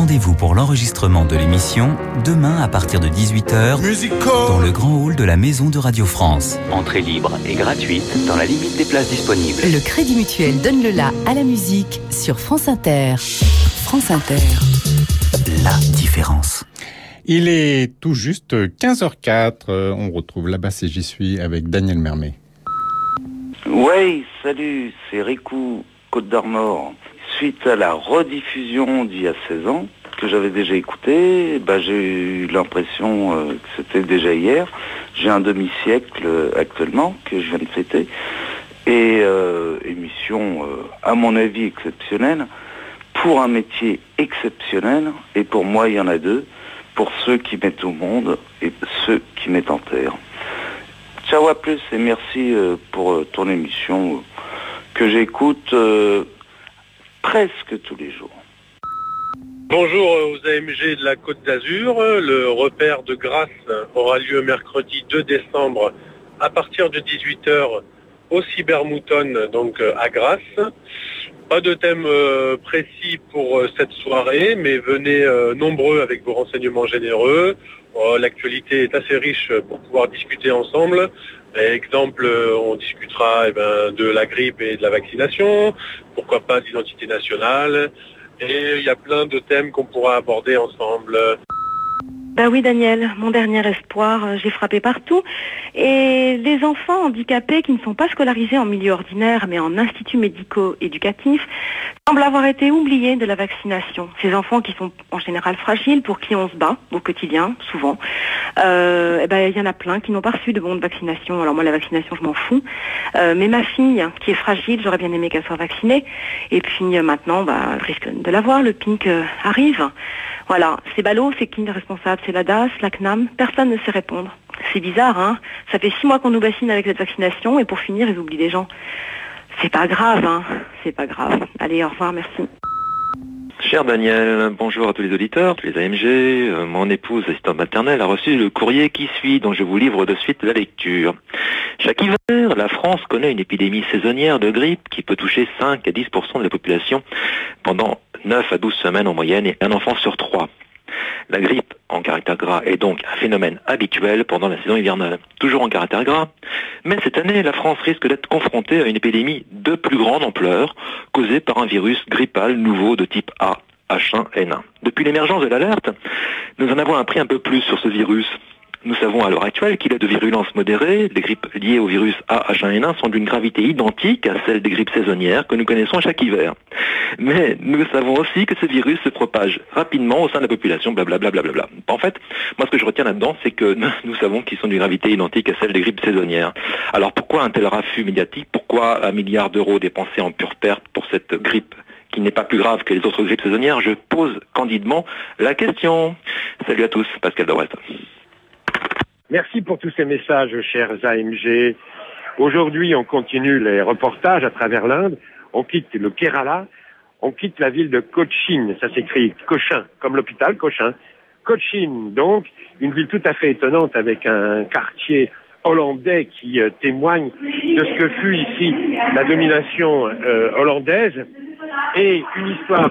Rendez-vous pour l'enregistrement de l'émission demain à partir de 18h dans le grand hall de la Maison de Radio France. Entrée libre et gratuite dans la limite des places disponibles. Le Crédit Mutuel donne le la à la musique sur France Inter. France Inter. La différence. Il est tout juste 15h04. On retrouve La Basse et J'y suis avec Daniel Mermet. Ouais, salut, c'est Ricou, Côte d'Armor. Suite à la rediffusion d'il y a 16 ans, que j'avais déjà écouté, j'ai eu l'impression que c'était déjà hier. J'ai un demi-siècle actuellement que je viens de fêter. Et émission, à mon avis, exceptionnelle, pour un métier exceptionnel. Et pour moi, il y en a deux, pour ceux qui mettent au monde et ceux qui mettent en terre. Ciao, à plus et merci pour ton émission que j'écoute presque tous les jours. Bonjour aux AMG de la Côte d'Azur. Le repère de Grasse aura lieu mercredi 2 décembre à partir de 18h au Cybermouton, donc à Grasse. Pas de thème précis pour cette soirée, mais venez nombreux avec vos renseignements généreux. L'actualité est assez riche pour pouvoir discuter ensemble. Exemple, on discutera de la grippe et de la vaccination, pourquoi pas d'identité nationale, et il y a plein de thèmes qu'on pourra aborder ensemble. Oui Daniel, mon dernier espoir, j'ai frappé partout. Et les enfants handicapés qui ne sont pas scolarisés en milieu ordinaire mais en instituts médico-éducatifs semblent avoir été oubliés de la vaccination. Ces enfants qui sont en général fragiles, pour qui on se bat au quotidien, souvent, il y en a plein qui n'ont pas reçu de bon de vaccination. Alors moi la vaccination je m'en fous, mais ma fille qui est fragile, j'aurais bien aimé qu'elle soit vaccinée. Et puis maintenant, elle risque de l'avoir, le pic arrive. Voilà, c'est ballot, c'est qui le responsable? C'est la DAS, la CNAM, personne ne sait répondre. C'est bizarre, hein. Ça fait 6 mois qu'on nous bassine avec cette vaccination et pour finir, ils oublient les gens. C'est pas grave, hein. C'est pas grave. Allez, au revoir, merci. Cher Daniel, bonjour à tous les auditeurs, tous les AMG. Mon épouse, assistante maternelle, a reçu le courrier qui suit, dont je vous livre de suite la lecture. Chaque hiver, la France connaît une épidémie saisonnière de grippe qui peut toucher 5 à 10% de la population pendant 9 à 12 semaines en moyenne et un enfant sur 3. La grippe en caractère gras est donc un phénomène habituel pendant la saison hivernale, toujours en caractère gras. Mais cette année, la France risque d'être confrontée à une épidémie de plus grande ampleur, causée par un virus grippal nouveau de type A, H1N1. Depuis l'émergence de l'alerte, nous en avons appris un peu plus sur ce virus. Nous savons à l'heure actuelle qu'il est de virulence modérée. Les grippes liées au virus A-H1N1 sont d'une gravité identique à celle des grippes saisonnières que nous connaissons chaque hiver. Mais nous savons aussi que ce virus se propage rapidement au sein de la population, blablabla. En fait, moi ce que je retiens là-dedans, c'est que nous savons qu'ils sont d'une gravité identique à celle des grippes saisonnières. Alors pourquoi un tel raffut médiatique? Pourquoi 1 milliard d'euros dépensés en pure perte pour cette grippe qui n'est pas plus grave que les autres grippes saisonnières? Je pose candidement la question. Salut à tous, Pascal de Brest. Merci pour tous ces messages, chers AMG. Aujourd'hui, on continue les reportages à travers l'Inde. On quitte le Kerala, on quitte la ville de Cochin. Ça s'écrit Cochin, comme l'hôpital Cochin. Cochin, donc, une ville tout à fait étonnante avec un quartier hollandais qui témoigne de ce que fut ici la domination hollandaise. Et une histoire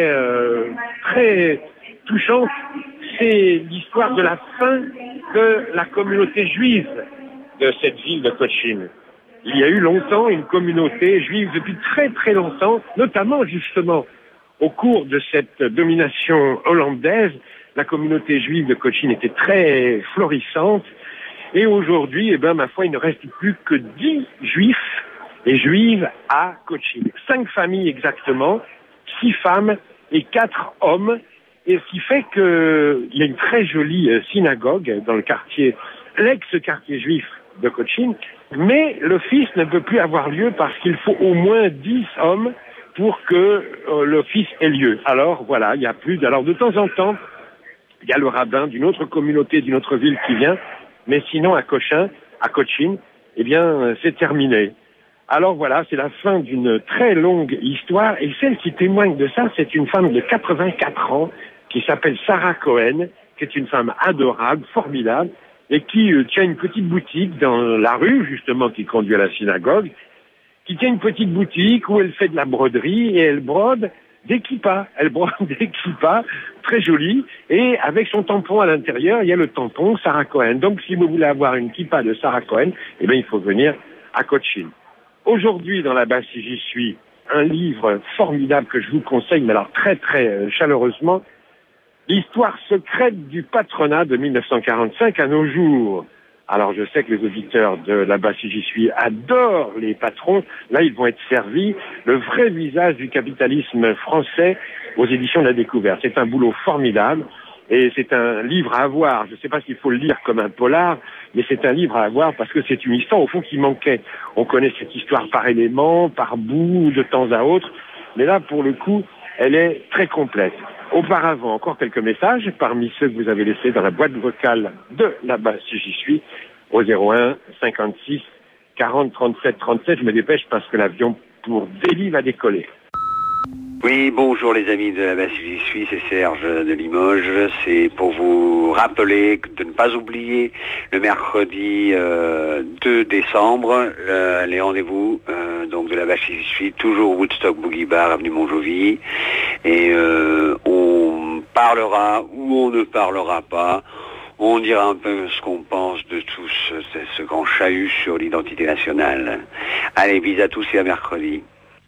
très touchante, c'est l'histoire de la fin de la communauté juive de cette ville de Cochin. Il y a eu longtemps une communauté juive depuis très très longtemps, notamment justement au cours de cette domination hollandaise. La communauté juive de Cochin était très florissante et aujourd'hui, ma foi, il ne reste plus que 10 juifs et juives à Cochin. 5 familles exactement, 6 femmes et 4 hommes. Et ce qui fait qu'il y a une très jolie synagogue dans le quartier, l'ex-quartier juif de Cochin, mais l'office ne peut plus avoir lieu parce qu'il faut au moins 10 hommes pour que l'office ait lieu. Alors voilà, il y a plus. Alors de temps en temps, il y a le rabbin d'une autre communauté, d'une autre ville qui vient, mais sinon à Cochin, c'est terminé. Alors voilà, c'est la fin d'une très longue histoire et celle qui témoigne de ça, c'est une femme de 84 ans qui s'appelle Sarah Cohen, qui est une femme adorable, formidable, et qui tient une petite boutique dans la rue, justement, qui conduit à la synagogue, qui tient une petite boutique où elle fait de la broderie et elle brode des kippas. Elle broie des kippas très jolies et avec son tampon à l'intérieur, il y a le tampon Sarah Cohen. Donc si vous voulez avoir une kippa de Sarah Cohen, eh bien il faut venir à Cochin. Aujourd'hui, dans la base si j'y suis, un livre formidable que je vous conseille, mais alors très très chaleureusement, l'histoire secrète du patronat de 1945 à nos jours. Alors je sais que les auditeurs de là-bas si j'y suis adorent les patrons. Là, ils vont être servis. Le vrai visage du capitalisme français aux éditions de la Découverte. C'est un boulot formidable et c'est un livre à avoir. Je ne sais pas s'il faut le lire comme un polar, mais c'est un livre à avoir parce que c'est une histoire au fond qui manquait. On connaît cette histoire par éléments, par bout, de temps à autre. Mais là, pour le coup, elle est très complète. Auparavant, encore quelques messages parmi ceux que vous avez laissés dans la boîte vocale de là-bas si j'y suis, au 01 56 40 37 37. Je me dépêche parce que l'avion pour Delhi va décoller. Oui, bonjour les amis de la base si j'y suis, c'est Serge de Limoges. C'est pour vous rappeler de ne pas oublier le mercredi 2 décembre, les rendez-vous donc de la base si j'y suis, toujours Woodstock Boogie Bar, avenue Montjoly. Et on parlera ou on ne parlera pas. On dira un peu ce qu'on pense de tout ce grand chahut sur l'identité nationale. Allez, bis à tous et à mercredi.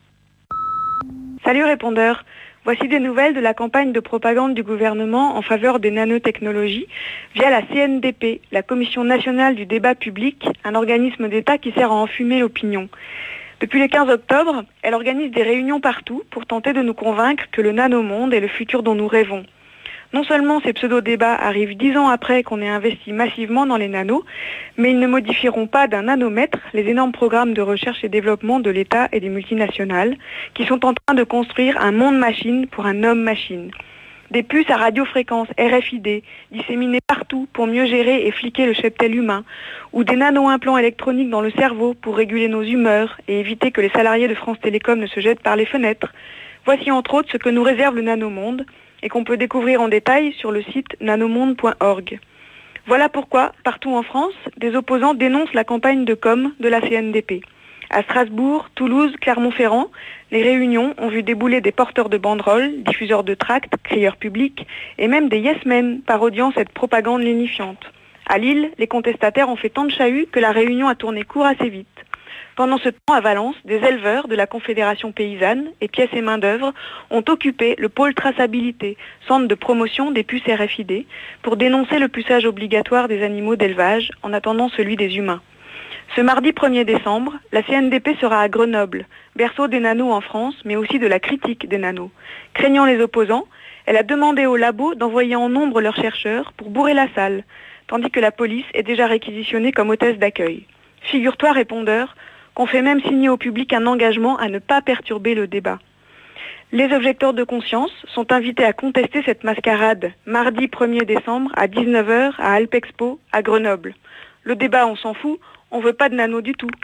Salut répondeur, voici des nouvelles de la campagne de propagande du gouvernement en faveur des nanotechnologies via la CNDP, la Commission nationale du débat public, un organisme d'État qui sert à enfumer l'opinion. Depuis le 15 octobre, elle organise des réunions partout pour tenter de nous convaincre que le nanomonde est le futur dont nous rêvons. Non seulement ces pseudo-débats arrivent 10 ans après qu'on ait investi massivement dans les nanos, mais ils ne modifieront pas d'un nanomètre les énormes programmes de recherche et développement de l'État et des multinationales qui sont en train de construire un monde-machine pour un homme-machine. Des puces à radiofréquence RFID disséminées partout pour mieux gérer et fliquer le cheptel humain, ou des nano-implants électroniques dans le cerveau pour réguler nos humeurs et éviter que les salariés de France Télécom ne se jettent par les fenêtres. Voici entre autres ce que nous réserve le nanomonde, et qu'on peut découvrir en détail sur le site nanomonde.org. Voilà pourquoi, partout en France, des opposants dénoncent la campagne de com de la CNDP. À Strasbourg, Toulouse, Clermont-Ferrand, les réunions ont vu débouler des porteurs de banderoles, diffuseurs de tracts, crieurs publics, et même des yes-men parodiant cette propagande lénifiante. À Lille, les contestataires ont fait tant de chahut que la réunion a tourné court assez vite. Pendant ce temps, à Valence, des éleveurs de la Confédération paysanne et pièces et main-d'œuvre ont occupé le pôle traçabilité, centre de promotion des puces RFID, pour dénoncer le puçage obligatoire des animaux d'élevage en attendant celui des humains. Ce mardi 1er décembre, la CNDP sera à Grenoble, berceau des nanos en France, mais aussi de la critique des nanos. Craignant les opposants, elle a demandé aux labos d'envoyer en nombre leurs chercheurs pour bourrer la salle, tandis que la police est déjà réquisitionnée comme hôtesse d'accueil. Figure-toi, répondeur, qu'on fait même signer au public un engagement à ne pas perturber le débat. Les objecteurs de conscience sont invités à contester cette mascarade mardi 1er décembre à 19h à Alpexpo à Grenoble. Le débat, on s'en fout, on veut pas de nano du tout.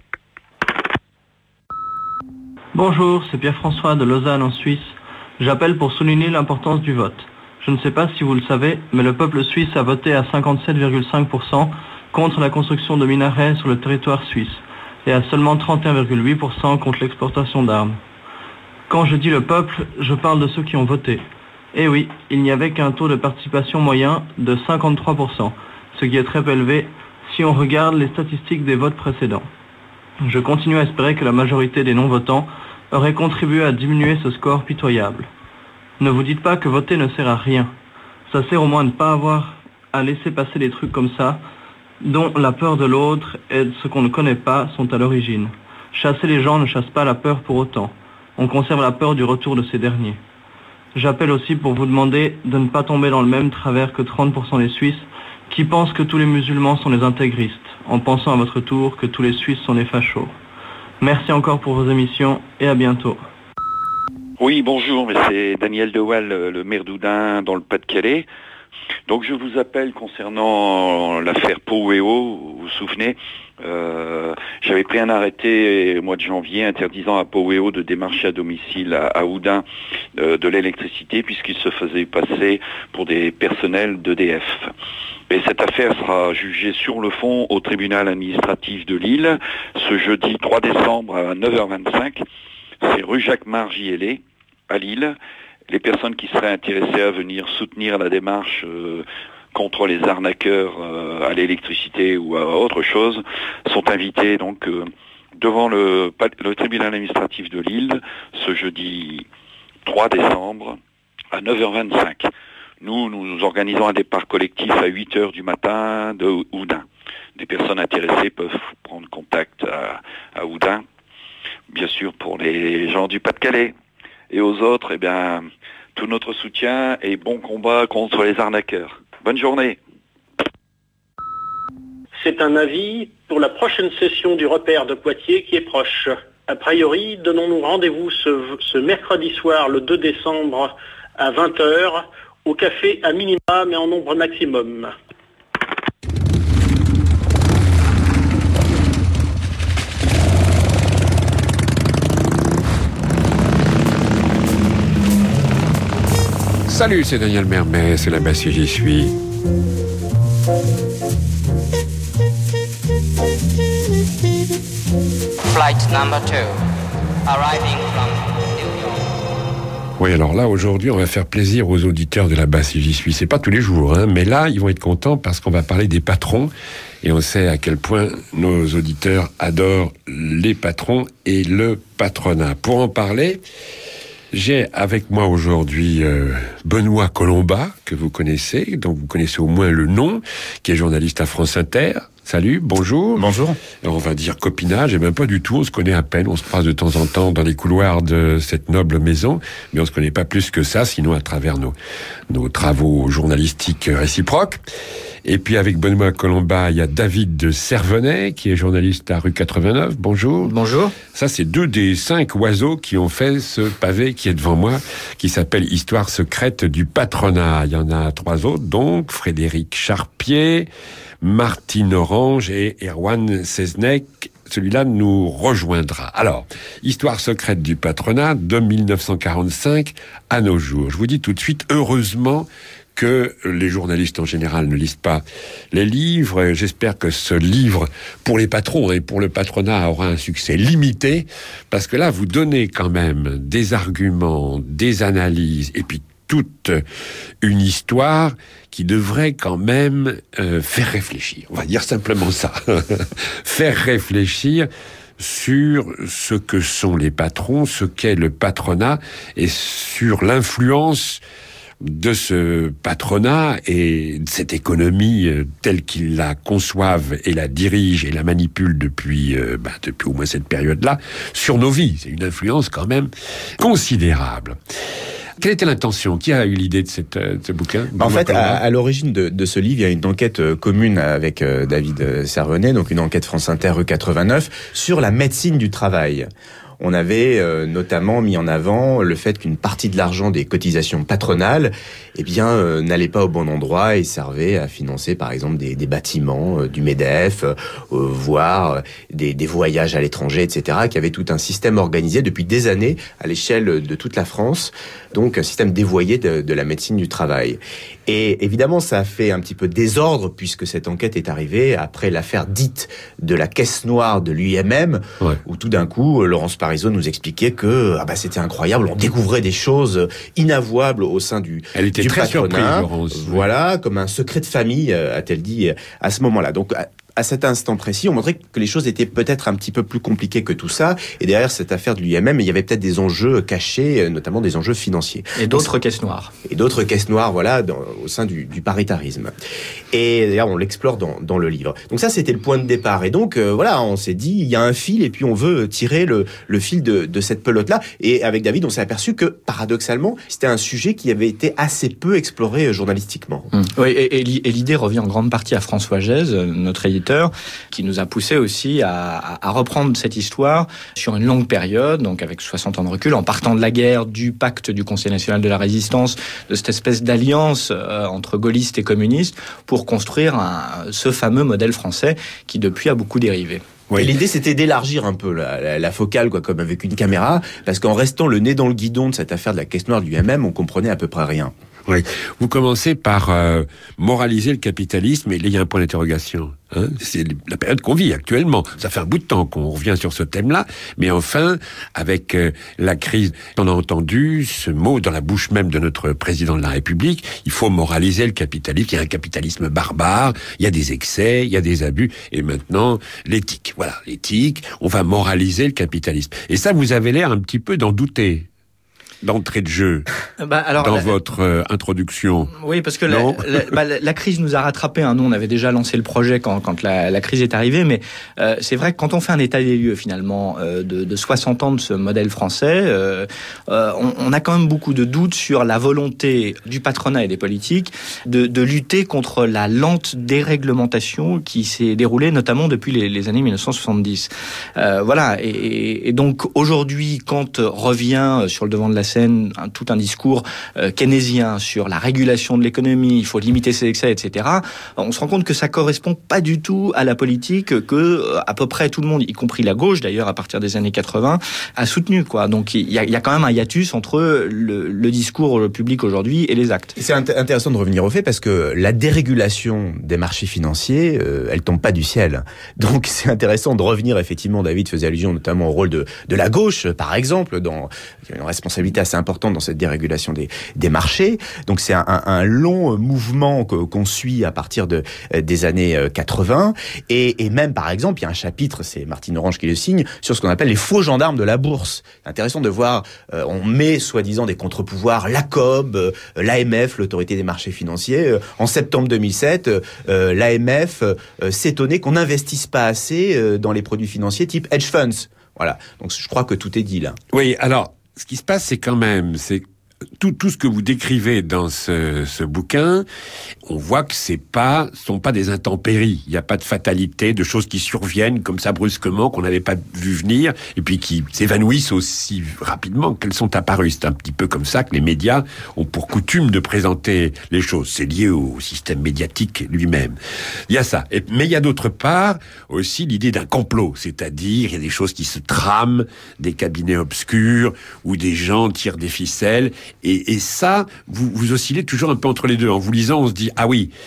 Bonjour, c'est Pierre-François de Lausanne en Suisse. J'appelle pour souligner l'importance du vote. Je ne sais pas si vous le savez, mais le peuple suisse a voté à 57,5% contre la construction de minarets sur le territoire suisse, et à seulement 31,8% contre l'exportation d'armes. Quand je dis le peuple, je parle de ceux qui ont voté. Eh oui, il n'y avait qu'un taux de participation moyen de 53%, ce qui est très élevé si on regarde les statistiques des votes précédents. Je continue à espérer que la majorité des non-votants aurait contribué à diminuer ce score pitoyable. Ne vous dites pas que voter ne sert à rien. Ça sert au moins de ne pas avoir à laisser passer des trucs comme ça, dont la peur de l'autre et de ce qu'on ne connaît pas sont à l'origine. Chasser les gens ne chasse pas la peur pour autant. On conserve la peur du retour de ces derniers. J'appelle aussi pour vous demander de ne pas tomber dans le même travers que 30% des Suisses qui pensent que tous les musulmans sont des intégristes, en pensant à votre tour que tous les Suisses sont des fachos. Merci encore pour vos émissions et à bientôt. Oui, bonjour, c'est Daniel Dewal, le maire d'Oudin dans le Pas-de-Calais. Donc je vous appelle concernant l'affaire Poweo, vous vous souvenez, j'avais pris un arrêté au mois de janvier interdisant à Poweo de démarcher à domicile à Oudin de l'électricité puisqu'il se faisait passer pour des personnels d'EDF. Et cette affaire sera jugée sur le fond au tribunal administratif de Lille ce jeudi 3 décembre à 9h25. C'est rue Jacques-Margielé à Lille. les personnes qui seraient intéressées à venir soutenir la démarche contre les arnaqueurs à l'électricité ou à autre chose sont invitées donc devant le tribunal administratif de Lille ce jeudi 3 décembre à 9h25. Nous organisons un départ collectif à 8h du matin de Houdain. Des personnes intéressées peuvent prendre contact à Houdain, bien sûr pour les gens du Pas-de-Calais. Et aux autres, eh bien, tout notre soutien et bon combat contre les arnaqueurs. Bonne journée. C'est un avis pour la prochaine session du repère de Poitiers qui est proche. A priori, donnons-nous rendez-vous ce mercredi soir, le 2 décembre, à 20h, au café à minima, mais en nombre maximum. Salut, c'est Daniel Mermet, c'est là-bas si j'y suis. Flight number 2, arriving from New York. Oui, alors là, aujourd'hui, on va faire plaisir aux auditeurs de là-bas si j'y suis. C'est pas tous les jours, hein, mais là, ils vont être contents parce qu'on va parler des patrons. Et on sait à quel point nos auditeurs adorent les patrons et le patronat. Pour en parler, j'ai avec moi aujourd'hui Benoît Colomba, que vous connaissez, dont vous connaissez au moins le nom, qui est journaliste à France Inter. Salut, bonjour. Bonjour. On va dire copinage, et même pas du tout, on se connaît à peine, on se croise de temps en temps dans les couloirs de cette noble maison, mais on se connaît pas plus que ça, sinon à travers nos travaux journalistiques réciproques. Et puis avec Benoît Colomba, il y a David de Servenay, qui est journaliste à rue 89. Bonjour. Bonjour. Ça, c'est 2 des 5 oiseaux qui ont fait ce pavé qui est devant moi, qui s'appelle Histoire secrète du patronat. Il y en a 3 autres, donc Frédéric Charpier, Martine Orange et Erwan Seznec. Celui-là nous rejoindra. Alors, Histoire secrète du patronat de 1945 à nos jours. Je vous dis tout de suite, heureusement que les journalistes en général ne lisent pas les livres. J'espère que ce livre, pour les patrons et pour le patronat, aura un succès limité, parce que là, vous donnez quand même des arguments, des analyses, et puis toute une histoire qui devrait quand même faire réfléchir. On va dire simplement ça. Faire réfléchir sur ce que sont les patrons, ce qu'est le patronat, et sur l'influence de ce patronat et de cette économie telle qu'ils la conçoivent et la dirigent et la manipulent depuis au moins cette période-là, sur nos vies. C'est une influence quand même considérable. Quelle était l'intention? Qui a eu l'idée de ce bouquin? En fait, à l'origine de ce livre, il y a une enquête commune avec David Servenay, donc une enquête France Inter rue 89, sur la médecine du travail. On avait notamment mis en avant le fait qu'une partie de l'argent des cotisations patronales, n'allait pas au bon endroit et servait à financer, par exemple, des bâtiments, du MEDEF, voire des voyages à l'étranger, etc., qui avait tout un système organisé depuis des années à l'échelle de toute la France, donc un système dévoyé de la médecine du travail. Et évidemment, ça a fait un petit peu désordre puisque cette enquête est arrivée après l'affaire dite de la caisse noire de l'UIMM, où tout d'un coup, Laurence Parisot nous expliquait que c'était incroyable, on découvrait des choses inavouables au sein du patronat. Elle était très surprise, Laurence. Voilà, comme un secret de famille, a-t-elle dit à ce moment-là. Donc, à cet instant précis, on montrait que les choses étaient peut-être un petit peu plus compliquées que tout ça. Et derrière cette affaire de l'UIMM, il y avait peut-être des enjeux cachés, notamment des enjeux financiers. Et d'autres caisses noires. Et d'autres caisses noires, voilà, au sein du paritarisme. Et d'ailleurs, on l'explore dans le livre. Donc ça, c'était le point de départ. Et donc, on s'est dit, il y a un fil, et puis on veut tirer le fil de cette pelote-là. Et avec David, on s'est aperçu que, paradoxalement, c'était un sujet qui avait été assez peu exploré journalistiquement. Oui, et l'idée revient en grande partie à François Gèze, notre éditeur, qui nous a poussé aussi à reprendre cette histoire sur une longue période, donc avec 60 ans de recul, en partant de la guerre, du pacte du Conseil national de la résistance, de cette espèce d'alliance entre gaullistes et communistes, pour construire ce fameux modèle français qui depuis a beaucoup dérivé. Oui. Et l'idée, c'était d'élargir un peu la focale, comme avec une caméra, parce qu'en restant le nez dans le guidon de cette affaire de la caisse noire de l'UIMM, on comprenait à peu près rien. Oui. Vous commencez par moraliser le capitalisme, et là, il y a un point d'interrogation. C'est la période qu'on vit actuellement. Ça fait un bout de temps qu'on revient sur ce thème-là, mais enfin, avec la crise, on a entendu ce mot dans la bouche même de notre président de la République, il faut moraliser le capitalisme, il y a un capitalisme barbare, il y a des excès, il y a des abus, et maintenant, l'éthique. Voilà, l'éthique, on va moraliser le capitalisme. Et ça, vous avez l'air un petit peu d'en douter. D'entrée de jeu, dans votre introduction. Oui, parce que la crise nous a rattrapés. Nous, on avait déjà lancé le projet quand la crise est arrivée, mais c'est vrai que quand on fait un état des lieux, finalement, de 60 ans de ce modèle français, on a quand même beaucoup de doutes sur la volonté du patronat et des politiques de lutter contre la lente déréglementation qui s'est déroulée, notamment depuis les années 1970. Voilà, et donc aujourd'hui, quand revient sur le devant de la scène tout un discours keynésien sur la régulation de l'économie, il faut limiter ses excès, etc. On se rend compte que ça correspond pas du tout à la politique que à peu près tout le monde, y compris la gauche d'ailleurs à partir des années 80, a soutenu, quoi. Donc il y a quand même un hiatus entre le discours public aujourd'hui et les actes. C'est intéressant de revenir au fait parce que la dérégulation des marchés financiers, elle tombe pas du ciel. Donc c'est intéressant de revenir, effectivement, David faisait allusion notamment au rôle de la gauche, par exemple, dans une responsabilité assez importante dans cette dérégulation des marchés. Donc c'est un long mouvement qu'on suit à partir des années 80 et même par exemple il y a un chapitre, c'est Martine Orange qui le signe, sur ce qu'on appelle les faux gendarmes de la bourse. C'est intéressant de voir, on met soi-disant des contre-pouvoirs, la COB, l'AMF, l'autorité des marchés financiers. En septembre 2007, l'AMF s'étonnait qu'on n'investisse pas assez dans les produits financiers type hedge funds. Voilà, donc je crois que tout est dit là. Oui, alors ce qui se passe, c'est quand même, c'est tout ce que vous décrivez dans ce bouquin, on voit que sont pas des intempéries. Il n'y a pas de fatalité, de choses qui surviennent comme ça brusquement, qu'on n'avait pas vu venir, et puis qui s'évanouissent aussi rapidement qu'elles sont apparues. C'est un petit peu comme ça que les médias ont pour coutume de présenter les choses. C'est lié au système médiatique lui-même. Il y a ça. Mais il y a d'autre part aussi l'idée d'un complot. C'est-à-dire, il y a des choses qui se trament, des cabinets obscurs, où des gens tirent des ficelles. Et ça, vous oscillez toujours un peu entre les deux. En vous lisant, on se dit, ah oui,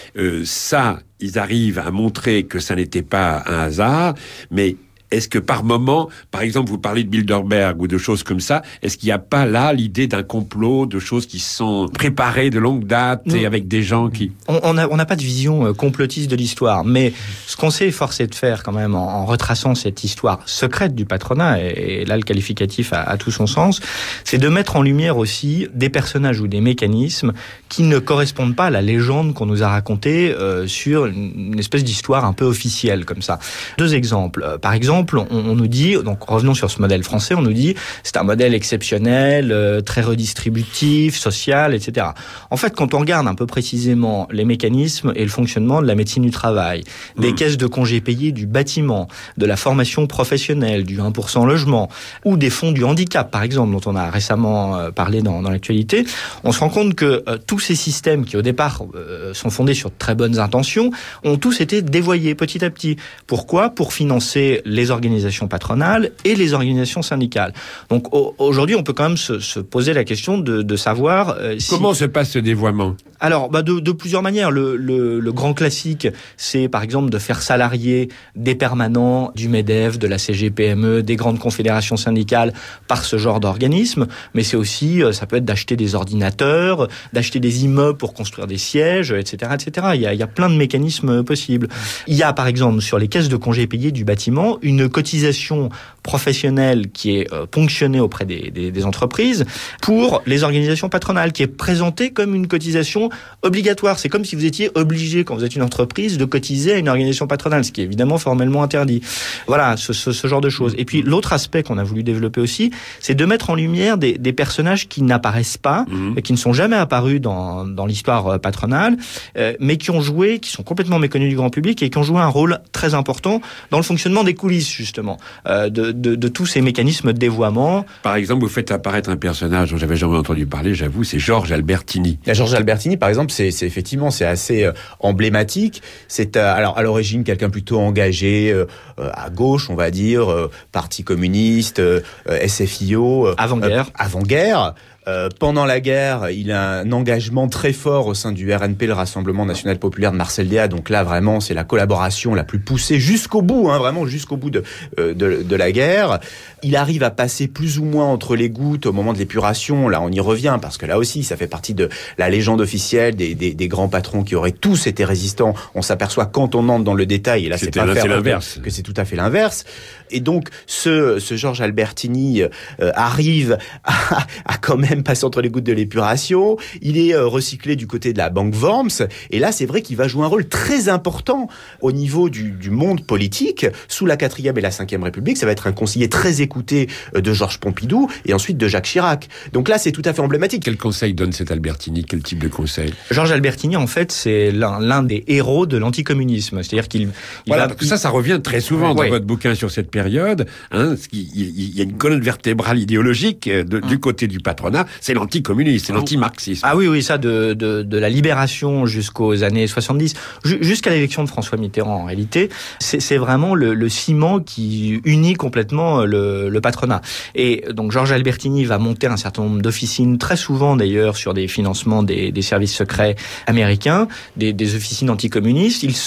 ça, ils arrivent à montrer que ça n'était pas un hasard, mais est-ce que par moment, par exemple, vous parlez de Bilderberg ou de choses comme ça, est-ce qu'il n'y a pas là l'idée d'un complot, de choses qui sont préparées de longue date et avec des gens qui... On n'a pas de vision complotiste de l'histoire, mais ce qu'on s'est efforcé de faire quand même en retraçant cette histoire secrète du patronat, et là le qualificatif a tout son sens, c'est de mettre en lumière aussi des personnages ou des mécanismes qui ne correspondent pas à la légende qu'on nous a racontée sur une espèce d'histoire un peu officielle comme ça. Deux exemples. Par exemple, on nous dit, donc revenons sur ce modèle français, on nous dit c'est un modèle exceptionnel, très redistributif, social, etc. En fait, quand on regarde un peu précisément les mécanismes et le fonctionnement de la médecine du travail, des caisses de congés payés du bâtiment, de la formation professionnelle, du 1% logement, ou des fonds du handicap, par exemple, dont on a récemment parlé dans l'actualité, on se rend compte que tous ces systèmes qui, au départ, sont fondés sur de très bonnes intentions, ont tous été dévoyés petit à petit. Pourquoi ? Pour financer les organisations patronales et les organisations syndicales. Donc aujourd'hui, on peut quand même se poser la question de savoir comment se passe ce dévoiement. Alors, de plusieurs manières. Le grand classique, c'est par exemple de faire salarier des permanents du MEDEF, de la CGPME, des grandes confédérations syndicales par ce genre d'organisme. Mais c'est aussi, ça peut être d'acheter des ordinateurs, d'acheter des immeubles pour construire des sièges, etc., etc. Il y a plein de mécanismes possibles. Il y a par exemple sur les caisses de congés payés du bâtiment une cotisation professionnelle qui est ponctionnée auprès des entreprises pour les organisations patronales, qui est présentée comme une cotisation obligatoire. C'est comme si vous étiez obligé, quand vous êtes une entreprise, de cotiser à une organisation patronale, ce qui est évidemment formellement interdit. Voilà, ce genre de choses. Et puis l'autre aspect qu'on a voulu développer aussi, c'est de mettre en lumière des personnages qui n'apparaissent pas, et qui ne sont jamais apparus dans l'histoire patronale, mais qui sont complètement méconnus du grand public et qui ont joué un rôle très important dans le fonctionnement des coulisses, justement, de tous ces mécanismes de dévoiement. Par exemple, vous faites apparaître un personnage dont j'avais jamais entendu parler, j'avoue, c'est Georges Albertini. Georges Albertini, par exemple, c'est effectivement, c'est assez emblématique. C'est alors à l'origine quelqu'un plutôt engagé à gauche, on va dire, Parti communiste, SFIO, avant-guerre. Avant-guerre. Pendant la guerre, il a un engagement très fort au sein du RNP, le Rassemblement National Populaire de Marcel Déat. Donc là, vraiment, c'est la collaboration la plus poussée jusqu'au bout, vraiment jusqu'au bout de la guerre. Il arrive à passer plus ou moins entre les gouttes au moment de l'épuration. Là, on y revient parce que là aussi, ça fait partie de la légende officielle des grands patrons qui auraient tous été résistants. On s'aperçoit quand on entre dans le détail, et là, c'est pas faire l'inverse, que c'est tout à fait l'inverse. Et donc, ce Georges Albertini arrive à quand même passer entre les gouttes de l'épuration. Il est recyclé du côté de la Banque Worms. Et là, c'est vrai qu'il va jouer un rôle très important au niveau du monde politique. Sous la 4e et la 5e République, ça va être un conseiller très écouté de Georges Pompidou et ensuite de Jacques Chirac. Donc là, c'est tout à fait emblématique. Quel conseil donne cet Albertini? Quel type de conseil? Georges Albertini, en fait, c'est l'un des héros de l'anticommunisme. C'est-à-dire qu'il... Ça revient très souvent dans votre bouquin sur cette période. Il y a une colonne vertébrale idéologique du côté du patronat, c'est l'anticommunisme, c'est l'antimarxisme. Ah oui, ça de la libération jusqu'aux années 70, jusqu'à l'élection de François Mitterrand en réalité, c'est vraiment le ciment qui unit complètement le patronat. Et donc Georges Albertini va monter un certain nombre d'officines, très souvent d'ailleurs sur des financements des services secrets américains, des officines anticommunistes. Il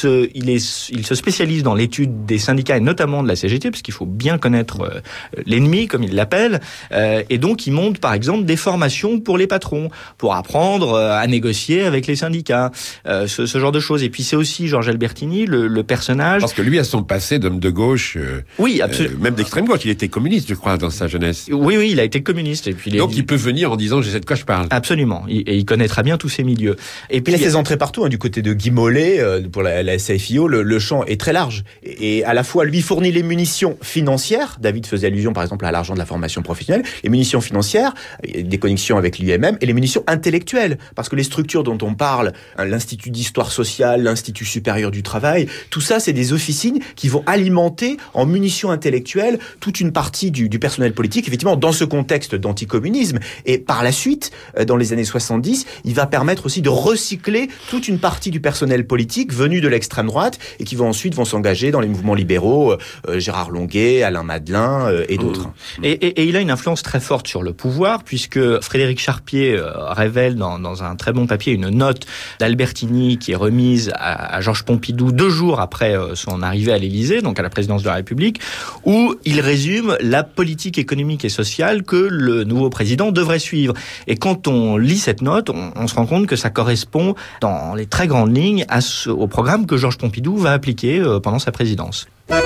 se spécialise dans l'étude des syndicats et notamment de la CGT, parce qu'il faut bien connaître l'ennemi, comme il l'appelle, et donc il monte par exemple des formations pour les patrons, pour apprendre à négocier avec les syndicats, ce genre de choses. Et puis c'est aussi Georges Albertini, le personnage... Parce que lui a son passé d'homme de gauche, oui, absolument. Même d'extrême gauche, il était communiste, je crois, dans sa jeunesse. Oui, il a été communiste. Et puis donc il peut venir en disant « je sais de quoi je parle ». Absolument, et il connaît très bien tous ces milieux. Et puis il a ses entrées partout, du côté de Guy Mollet, pour la SFIO, le champ est très large. Et à la fois, lui fournit les munitions financières, David faisait allusion par exemple à l'argent de la formation professionnelle, les munitions financières, des connexions avec l'IMM, et les munitions intellectuelles, parce que les structures dont on parle, l'Institut d'Histoire Sociale, l'Institut Supérieur du Travail, tout ça c'est des officines qui vont alimenter en munitions intellectuelles toute une partie du personnel politique, effectivement dans ce contexte d'anticommunisme. Et par la suite, dans les années 70, il va permettre aussi de recycler toute une partie du personnel politique venu de l'extrême droite et qui vont s'engager dans les mouvements libéraux, Gérard Longuet, Alain Madelin et d'autres. Et il a une influence très forte sur le pouvoir, puisque Frédéric Charpier révèle dans un très bon papier une note d'Albertini qui est remise à Georges Pompidou 2 jours après son arrivée à l'Élysée, donc à la présidence de la République, où il résume la politique économique et sociale que le nouveau président devrait suivre. Et quand on lit cette note, on se rend compte que ça correspond dans les très grandes lignes au programme que Georges Pompidou va appliquer pendant sa présidence.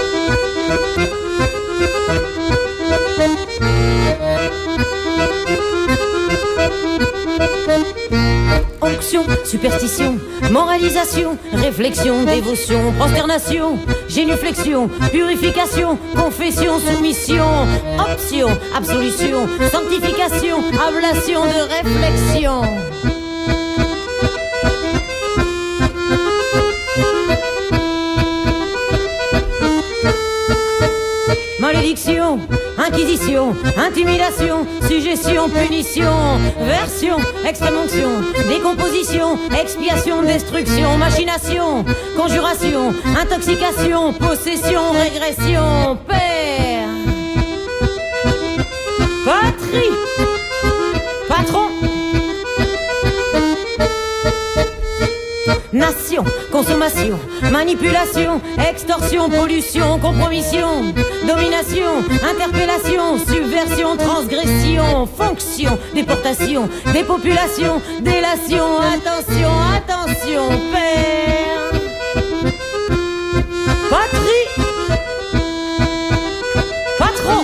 Onction, superstition, moralisation, réflexion, dévotion, prosternation, génuflexion, purification, confession, soumission, option, absolution, sanctification, ablation de réflexion. Malédiction, inquisition, intimidation, suggestion, punition, version, extrême-onction, décomposition, expiation, destruction, machination, conjuration, intoxication, possession, régression, père, patrie, patron, nation, consommation, manipulation, extorsion, pollution, compromission, domination, interpellation, subversion, transgression, fonction, déportation, dépopulation, délation, attention, attention, père, patrie, patron,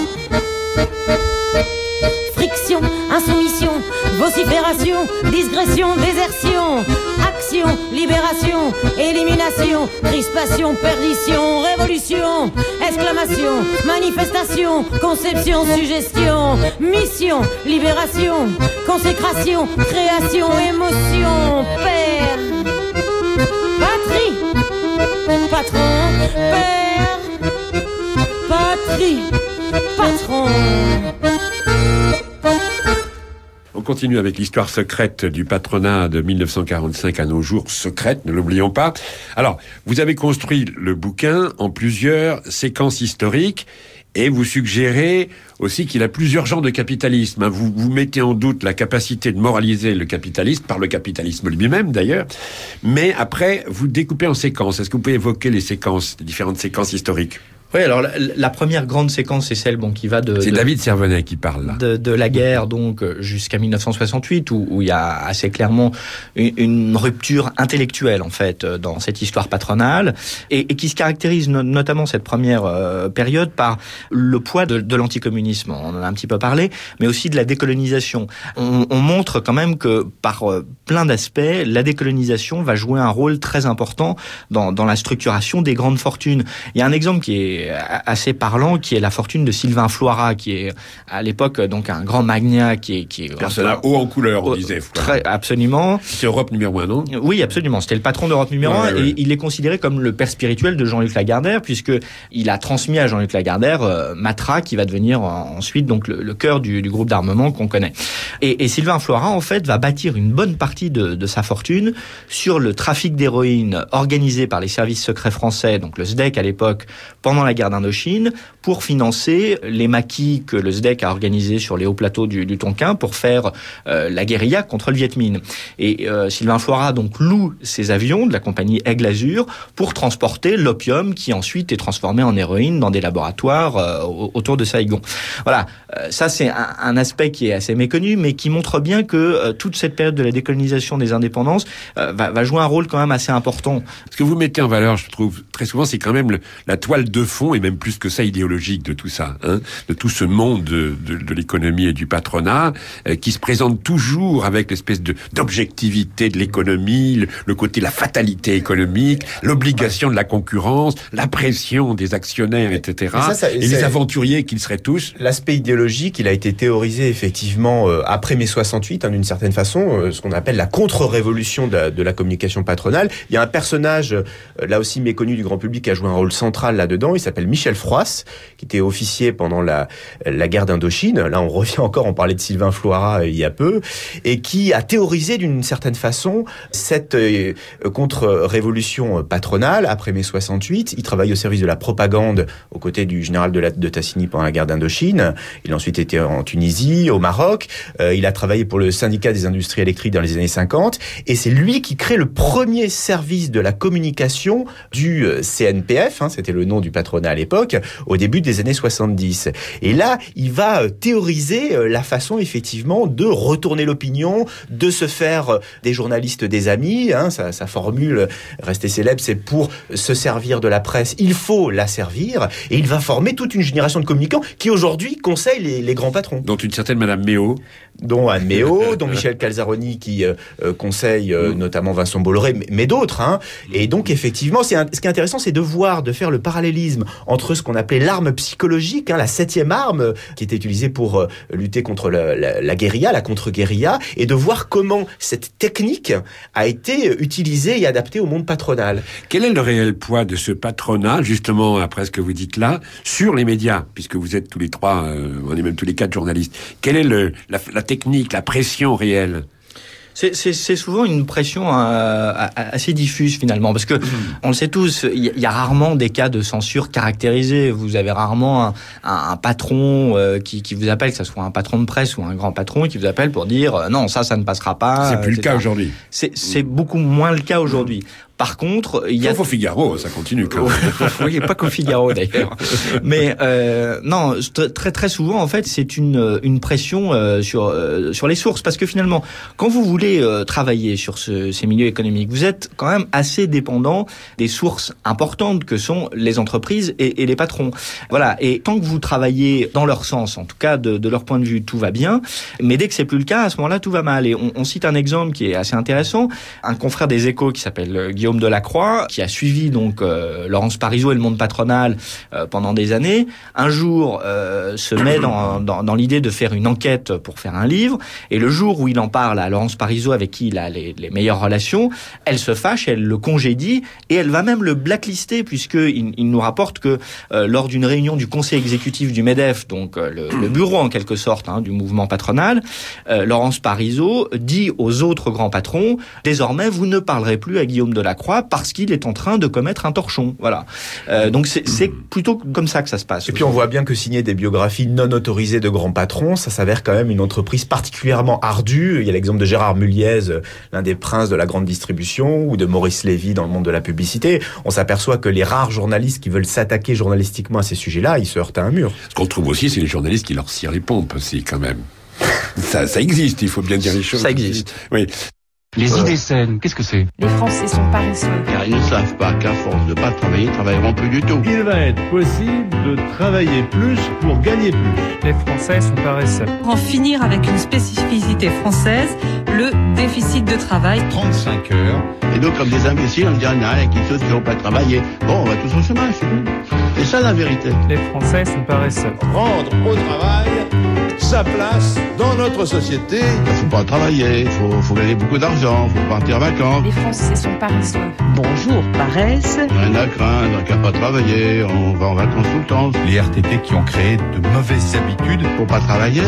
friction, insoumission, vocifération, digression, désertion, action, libération, élimination, crispation, perdition, révolution, exclamation, manifestation, conception, suggestion, mission, libération, consécration, création, émotion, père, patrie, patron, père, patrie, patron. On continue avec l'histoire secrète du patronat de 1945 à nos jours, secrète, ne l'oublions pas. Alors, vous avez construit le bouquin en plusieurs séquences historiques Et vous suggérez aussi qu'il y a plusieurs genres de capitalisme. Vous mettez en doute la capacité de moraliser le capitalisme, par le capitalisme lui-même d'ailleurs, mais après, vous découpez en séquences. Est-ce que vous pouvez évoquer les différentes séquences historiques ? Oui, alors la première grande séquence, c'est celle qui va c'est David Servenet qui parle là. De la guerre donc jusqu'à 1968 où il y a assez clairement une rupture intellectuelle en fait dans cette histoire patronale et qui se caractérise notamment cette première période par le poids de l'anticommunisme. On en a un petit peu parlé, mais aussi de la décolonisation. On montre quand même que par plein d'aspects, la décolonisation va jouer un rôle très important dans la structuration des grandes fortunes. Il y a un exemple qui est assez parlant, qui est la fortune de Sylvain Floirat, qui est à l'époque donc un grand magnat, qui est personnage haut en couleur, on disait. Très, absolument. C'est Europe numéro 1, non ? Oui, absolument. C'était le patron d'Europe numéro 1 et il est considéré comme le père spirituel de Jean-Luc Lagardère, puisque il a transmis à Jean-Luc Lagardère Matra, qui va devenir ensuite donc le cœur du groupe d'armement qu'on connaît. Et Sylvain Floirat en fait va bâtir une bonne partie de sa fortune sur le trafic d'héroïne organisé par les services secrets français, donc le SDEC à l'époque, pendant la guerre d'Indochine, pour financer les maquis que le SDEC a organisés sur les hauts plateaux du Tonkin pour faire la guérilla contre le Viet Minh. Et Sylvain Floirat donc loue ces avions de la compagnie Aigle Azur pour transporter l'opium qui ensuite est transformé en héroïne dans des laboratoires autour de Saigon. Voilà, ça c'est un aspect qui est assez méconnu, mais qui montre bien que toute cette période de la décolonisation des indépendances va jouer un rôle quand même assez important. Ce que vous mettez en valeur, je trouve, très souvent, c'est quand même la toile de fond, et même plus que ça, idéologique de tout ça, de tout ce monde de l'économie et du patronat, qui se présente toujours avec l'espèce d'objectivité de l'économie, le côté, la fatalité économique, l'obligation de la concurrence, la pression des actionnaires, etc. Et les aventuriers qu'ils seraient tous. L'aspect idéologique, il a été théorisé effectivement après mai 68, d'une certaine façon, ce qu'on appelle la contre-révolution de la communication patronale. Il y a un personnage, là aussi méconnu du grand public, qui a joué un rôle central là-dedans. Il s'appelle Michel Froisse, qui était officier pendant la guerre d'Indochine. Là, on revient encore, on parlait de Sylvain Floirat il y a peu, et qui a théorisé d'une certaine façon cette contre-révolution patronale après mai 68. Il travaille au service de la propagande aux côtés du général de Tassigny pendant la guerre d'Indochine. Il a ensuite été en Tunisie, au Maroc. Il a travaillé pour le syndicat des industries électriques dans les années 50. Et c'est lui qui crée le premier service de la communication du CNPF, c'était le nom du patronat à l'époque, au début des années 70. Et là, il va théoriser la façon, effectivement, de retourner l'opinion, de se faire des journalistes des amis. Sa formule restée célèbre, c'est pour se servir de la presse, il faut la servir. Et il va former toute une génération de communicants qui, aujourd'hui, conseillent les grands patrons. Dont une certaine Madame Méot. Dont Anne Méot, dont Michel Calzaroni qui conseille notamment Vincent Bolloré, mais d'autres. Et donc effectivement, ce qui est intéressant, c'est de faire le parallélisme entre ce qu'on appelait l'arme psychologique, la 7e arme qui était utilisée pour lutter contre la guérilla, la contre-guérilla, et de voir comment cette technique a été utilisée et adaptée au monde patronal. Quel est le réel poids de ce patronat, justement, après ce que vous dites là, sur les médias, puisque vous êtes tous les trois, on est même tous les 4 journalistes. Quelle est la technique, la pression réelle ? C'est souvent une pression assez diffuse finalement, parce que on le sait tous, il y a rarement des cas de censure caractérisés. Vous avez rarement un patron qui vous appelle, que ce soit un patron de presse ou un grand patron, qui vous appelle pour dire non, ça ne passera pas. C'est plus le cas aujourd'hui. C'est beaucoup moins le cas aujourd'hui. Par contre, il y a... Sauf au Figaro, ça continue quand même. Oui, pas qu'au Figaro d'ailleurs. Mais non, très très souvent en fait, c'est une pression sur les sources, parce que finalement, quand vous voulez travailler sur ces milieux économiques, vous êtes quand même assez dépendant des sources importantes que sont les entreprises et les patrons. Voilà. Et tant que vous travaillez dans leur sens, en tout cas de leur point de vue, tout va bien. Mais dès que c'est plus le cas, à ce moment-là, tout va mal. Et on cite un exemple qui est assez intéressant. Un confrère des Échos qui s'appelle Guillaume Delacroix, qui a suivi donc Laurence Parisot et le monde patronal pendant des années, un jour se met dans l'idée de faire une enquête pour faire un livre, et le jour où il en parle à Laurence Parisot, avec qui il a les meilleures relations, elle se fâche, elle le congédie, et elle va même le blacklister, puisqu'il nous rapporte que lors d'une réunion du conseil exécutif du MEDEF, donc le bureau en quelque sorte du mouvement patronal, Laurence Parisot dit aux autres grands patrons, désormais vous ne parlerez plus à Guillaume Delacroix la croix parce qu'il est en train de commettre un torchon. Voilà. Donc c'est plutôt comme ça que ça se passe. Et puis on voit bien que signer des biographies non autorisées de grands patrons, ça s'avère quand même une entreprise particulièrement ardue. Il y a l'exemple de Gérard Mulliez, l'un des princes de la grande distribution, ou de Maurice Lévy dans le monde de la publicité. On s'aperçoit que les rares journalistes qui veulent s'attaquer journalistiquement à ces sujets-là, ils se heurtent à un mur. Ce qu'on trouve aussi, c'est les journalistes qui leur cirent les pompes aussi, quand même. Ça existe, il faut bien dire les choses. Ça existe. Oui. Les idées saines, qu'est-ce que c'est? Les Français sont paresseux. Car ils ne savent pas qu'à force de ne pas travailler, ils travailleront plus du tout. Il va être possible de travailler plus pour gagner plus. Les Français sont paresseux. Pour en finir avec une spécificité française, le déficit de travail. 35 heures. Et donc, comme des imbéciles, on se dit, il y en a qui ceux qui n'ont pas travaillé. Bon, on va tous au chômage, c'est tout. C'est ça la vérité. Les Français sont paresseux. Rendre au travail sa place dans notre société. Il ne faut pas travailler, il faut gagner beaucoup d'argent, il faut partir en vacances. Les Français sont paresseux. Bonjour, paresse. Rien à craindre, qu'à pas travailler, on va en vacances tout le temps. Les RTT qui ont créé de mauvaises habitudes. Faut pas travailler,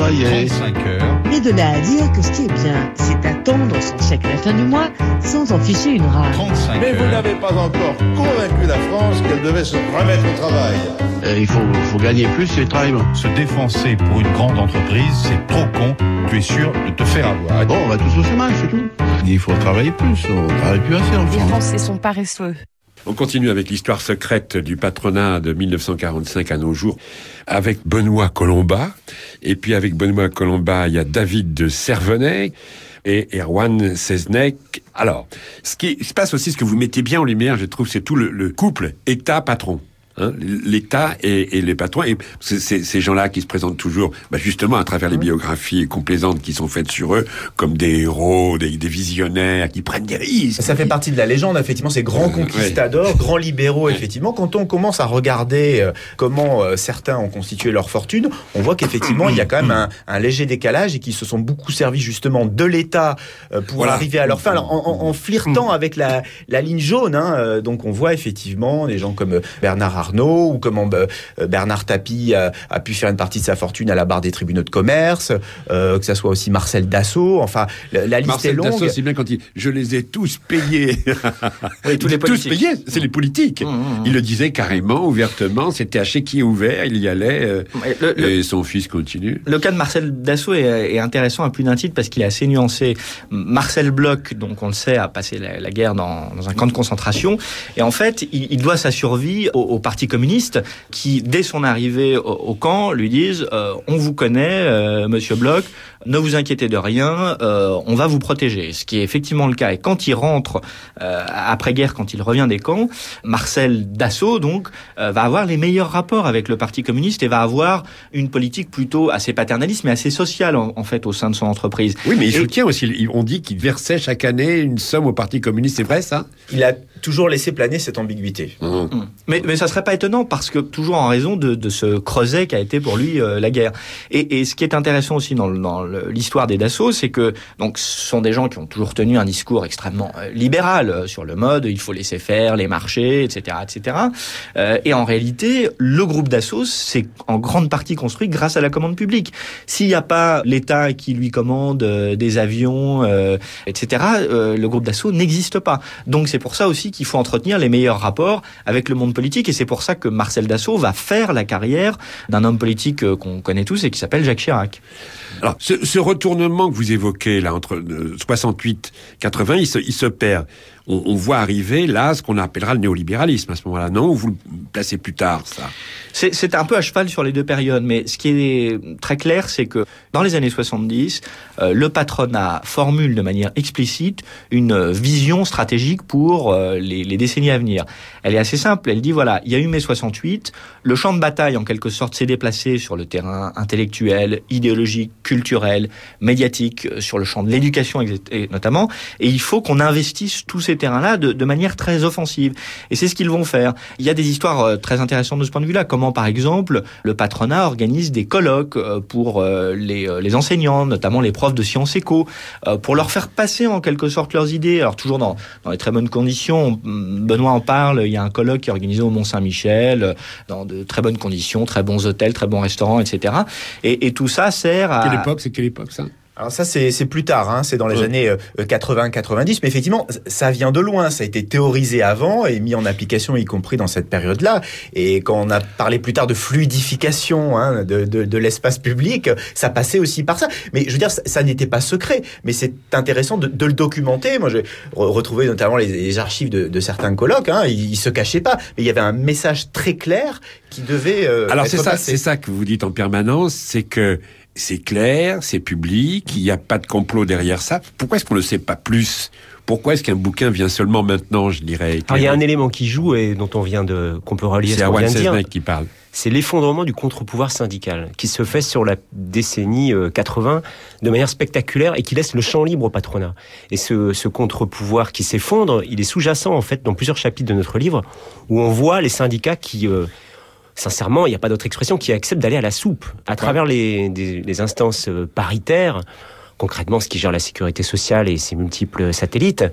35 heures. Mais de là à dire que ce qui est bien, c'est attendre son chèque à la fin du mois sans en ficher une rage. 35 Mais heures. vous n'avez pas encore convaincu la France qu'elle devait se remettre au travail. Il faut gagner plus et travailler moins. Se défoncer pour une grande entreprise, c'est trop con. Tu es sûr de te faire avoir. Bon, on va tous au chômage, c'est tout. Il faut travailler plus, on travaille plus assez en France. Les Français sont paresseux. On continue avec l'histoire secrète du patronat de 1945 à nos jours avec Benoît Colombat. Et puis avec Benoît Colombat, il y a David de Servenay et Erwan Seznec. Alors, ce qui se passe aussi, ce que vous mettez bien en lumière, je trouve, c'est tout le couple État-patron. Hein, l'État et les patrons, et ces gens-là qui se présentent toujours, justement à travers les biographies complaisantes qui sont faites sur eux, comme des héros, des visionnaires qui prennent des risques. Ça fait partie de la légende, effectivement, ces grands conquistadors, grands libéraux, effectivement. Quand on commence à regarder comment certains ont constitué leur fortune, on voit qu'effectivement, il y a quand même un léger décalage et qu'ils se sont beaucoup servis justement de l'État pour arriver à leur fin, en flirtant avec la ligne jaune. Hein, donc on voit effectivement des gens comme Bernard Arnault, ou comment Bernard Tapie a pu faire une partie de sa fortune à la barre des tribunaux de commerce, que ça soit aussi Marcel Dassault, enfin la liste Marcel est longue. Dassault, c'est bien quand il dit « je les ai tous payés ». Oui, tous les politiques. Tous payés, c'est les politiques. Il le disait carrément, ouvertement, c'était à chéquier ouvert, il y allait, et son fils continue. Le cas de Marcel Dassault est intéressant à plus d'un titre parce qu'il est assez nuancé. Marcel Bloch, donc on le sait, a passé la guerre dans un camp de concentration, et en fait, il doit sa survie au Parti communiste qui, dès son arrivée au camp, lui disent on vous connaît, monsieur Bloch, ne vous inquiétez de rien, on va vous protéger. Ce qui est effectivement le cas. Et quand il rentre après-guerre, quand il revient des camps, Marcel Dassault donc va avoir les meilleurs rapports avec le Parti communiste et va avoir une politique plutôt assez paternaliste mais assez sociale en fait au sein de son entreprise. Oui, mais il soutient aussi. On dit qu'il versait chaque année une somme au Parti communiste. C'est vrai ça? Il a toujours laissé planer cette ambiguïté. Mais ça serait pas étonnant parce que toujours en raison de ce creuset qu'a été pour lui la guerre. Et ce qui est intéressant aussi dans l'histoire des Dassault, c'est que donc ce sont des gens qui ont toujours tenu un discours extrêmement libéral sur le mode il faut laisser faire les marchés, etc., etc. Et en réalité, le groupe Dassault c'est en grande partie construit grâce à la commande publique. S'il n'y a pas l'État qui lui commande des avions, etc., le groupe Dassault n'existe pas. Donc c'est pour ça aussi qu'il faut entretenir les meilleurs rapports avec le monde politique, et c'est pour ça que Marcel Dassault va faire la carrière d'un homme politique qu'on connaît tous et qui s'appelle Jacques Chirac. Alors, ce retournement que vous évoquez là entre 68-80, il se perd. On voit arriver là ce qu'on appellera le néolibéralisme à ce moment-là, non? Ou vous le placez plus tard, ça? C'est un peu à cheval sur les deux périodes, mais ce qui est très clair, c'est que dans les années 70, le patronat formule de manière explicite une vision stratégique pour les décennies à venir. Elle est assez simple, elle dit voilà, il y a eu mai 68, le champ de bataille en quelque sorte s'est déplacé sur le terrain intellectuel, idéologique, culturel, médiatique, sur le champ de l'éducation notamment, et il faut qu'on investisse tous ces terrains-là de manière très offensive. Et c'est ce qu'ils vont faire. Il y a des histoires très intéressantes de ce point de vue-là, comment par exemple le patronat organise des colloques pour les enseignants, notamment les profs de sciences éco, pour leur faire passer en quelque sorte leurs idées. Alors toujours dans les très bonnes conditions. Benoît en parle, il y a un colloque qui est organisé au Mont-Saint-Michel, dans de très bonnes conditions, très bons hôtels, très bons restaurants, etc. Et tout ça sert à... C'est quelle époque ça? Alors ça, c'est plus tard, hein, c'est dans les années 80-90, mais effectivement, ça vient de loin, ça a été théorisé avant et mis en application, y compris dans cette période-là. Et quand on a parlé plus tard de fluidification de l'espace public, ça passait aussi par ça. Mais je veux dire, ça n'était pas secret, mais c'est intéressant de le documenter. Moi, j'ai retrouvé notamment les archives de certains colloques, ils se cachaient pas, mais il y avait un message très clair qui devait Alors être passé. C'est ça que vous dites en permanence, c'est que c'est clair, c'est public, il n'y a pas de complot derrière ça. Pourquoi est-ce qu'on ne le sait pas plus ? Pourquoi est-ce qu'un bouquin vient seulement maintenant, je dirais ? Alors, il y a un élément qui joue et qu'on peut relier à ce qu'on vient de dire. C'est Erwan Seznec qui parle. C'est l'effondrement du contre-pouvoir syndical qui se fait sur la décennie 80 de manière spectaculaire et qui laisse le champ libre au patronat. Et ce contre-pouvoir qui s'effondre, il est sous-jacent en fait dans plusieurs chapitres de notre livre où on voit les syndicats qui... sincèrement, il n'y a pas d'autre expression, qui acceptent d'aller à la soupe à travers les instances paritaires, concrètement ce qui gère la sécurité sociale et ses multiples satellites.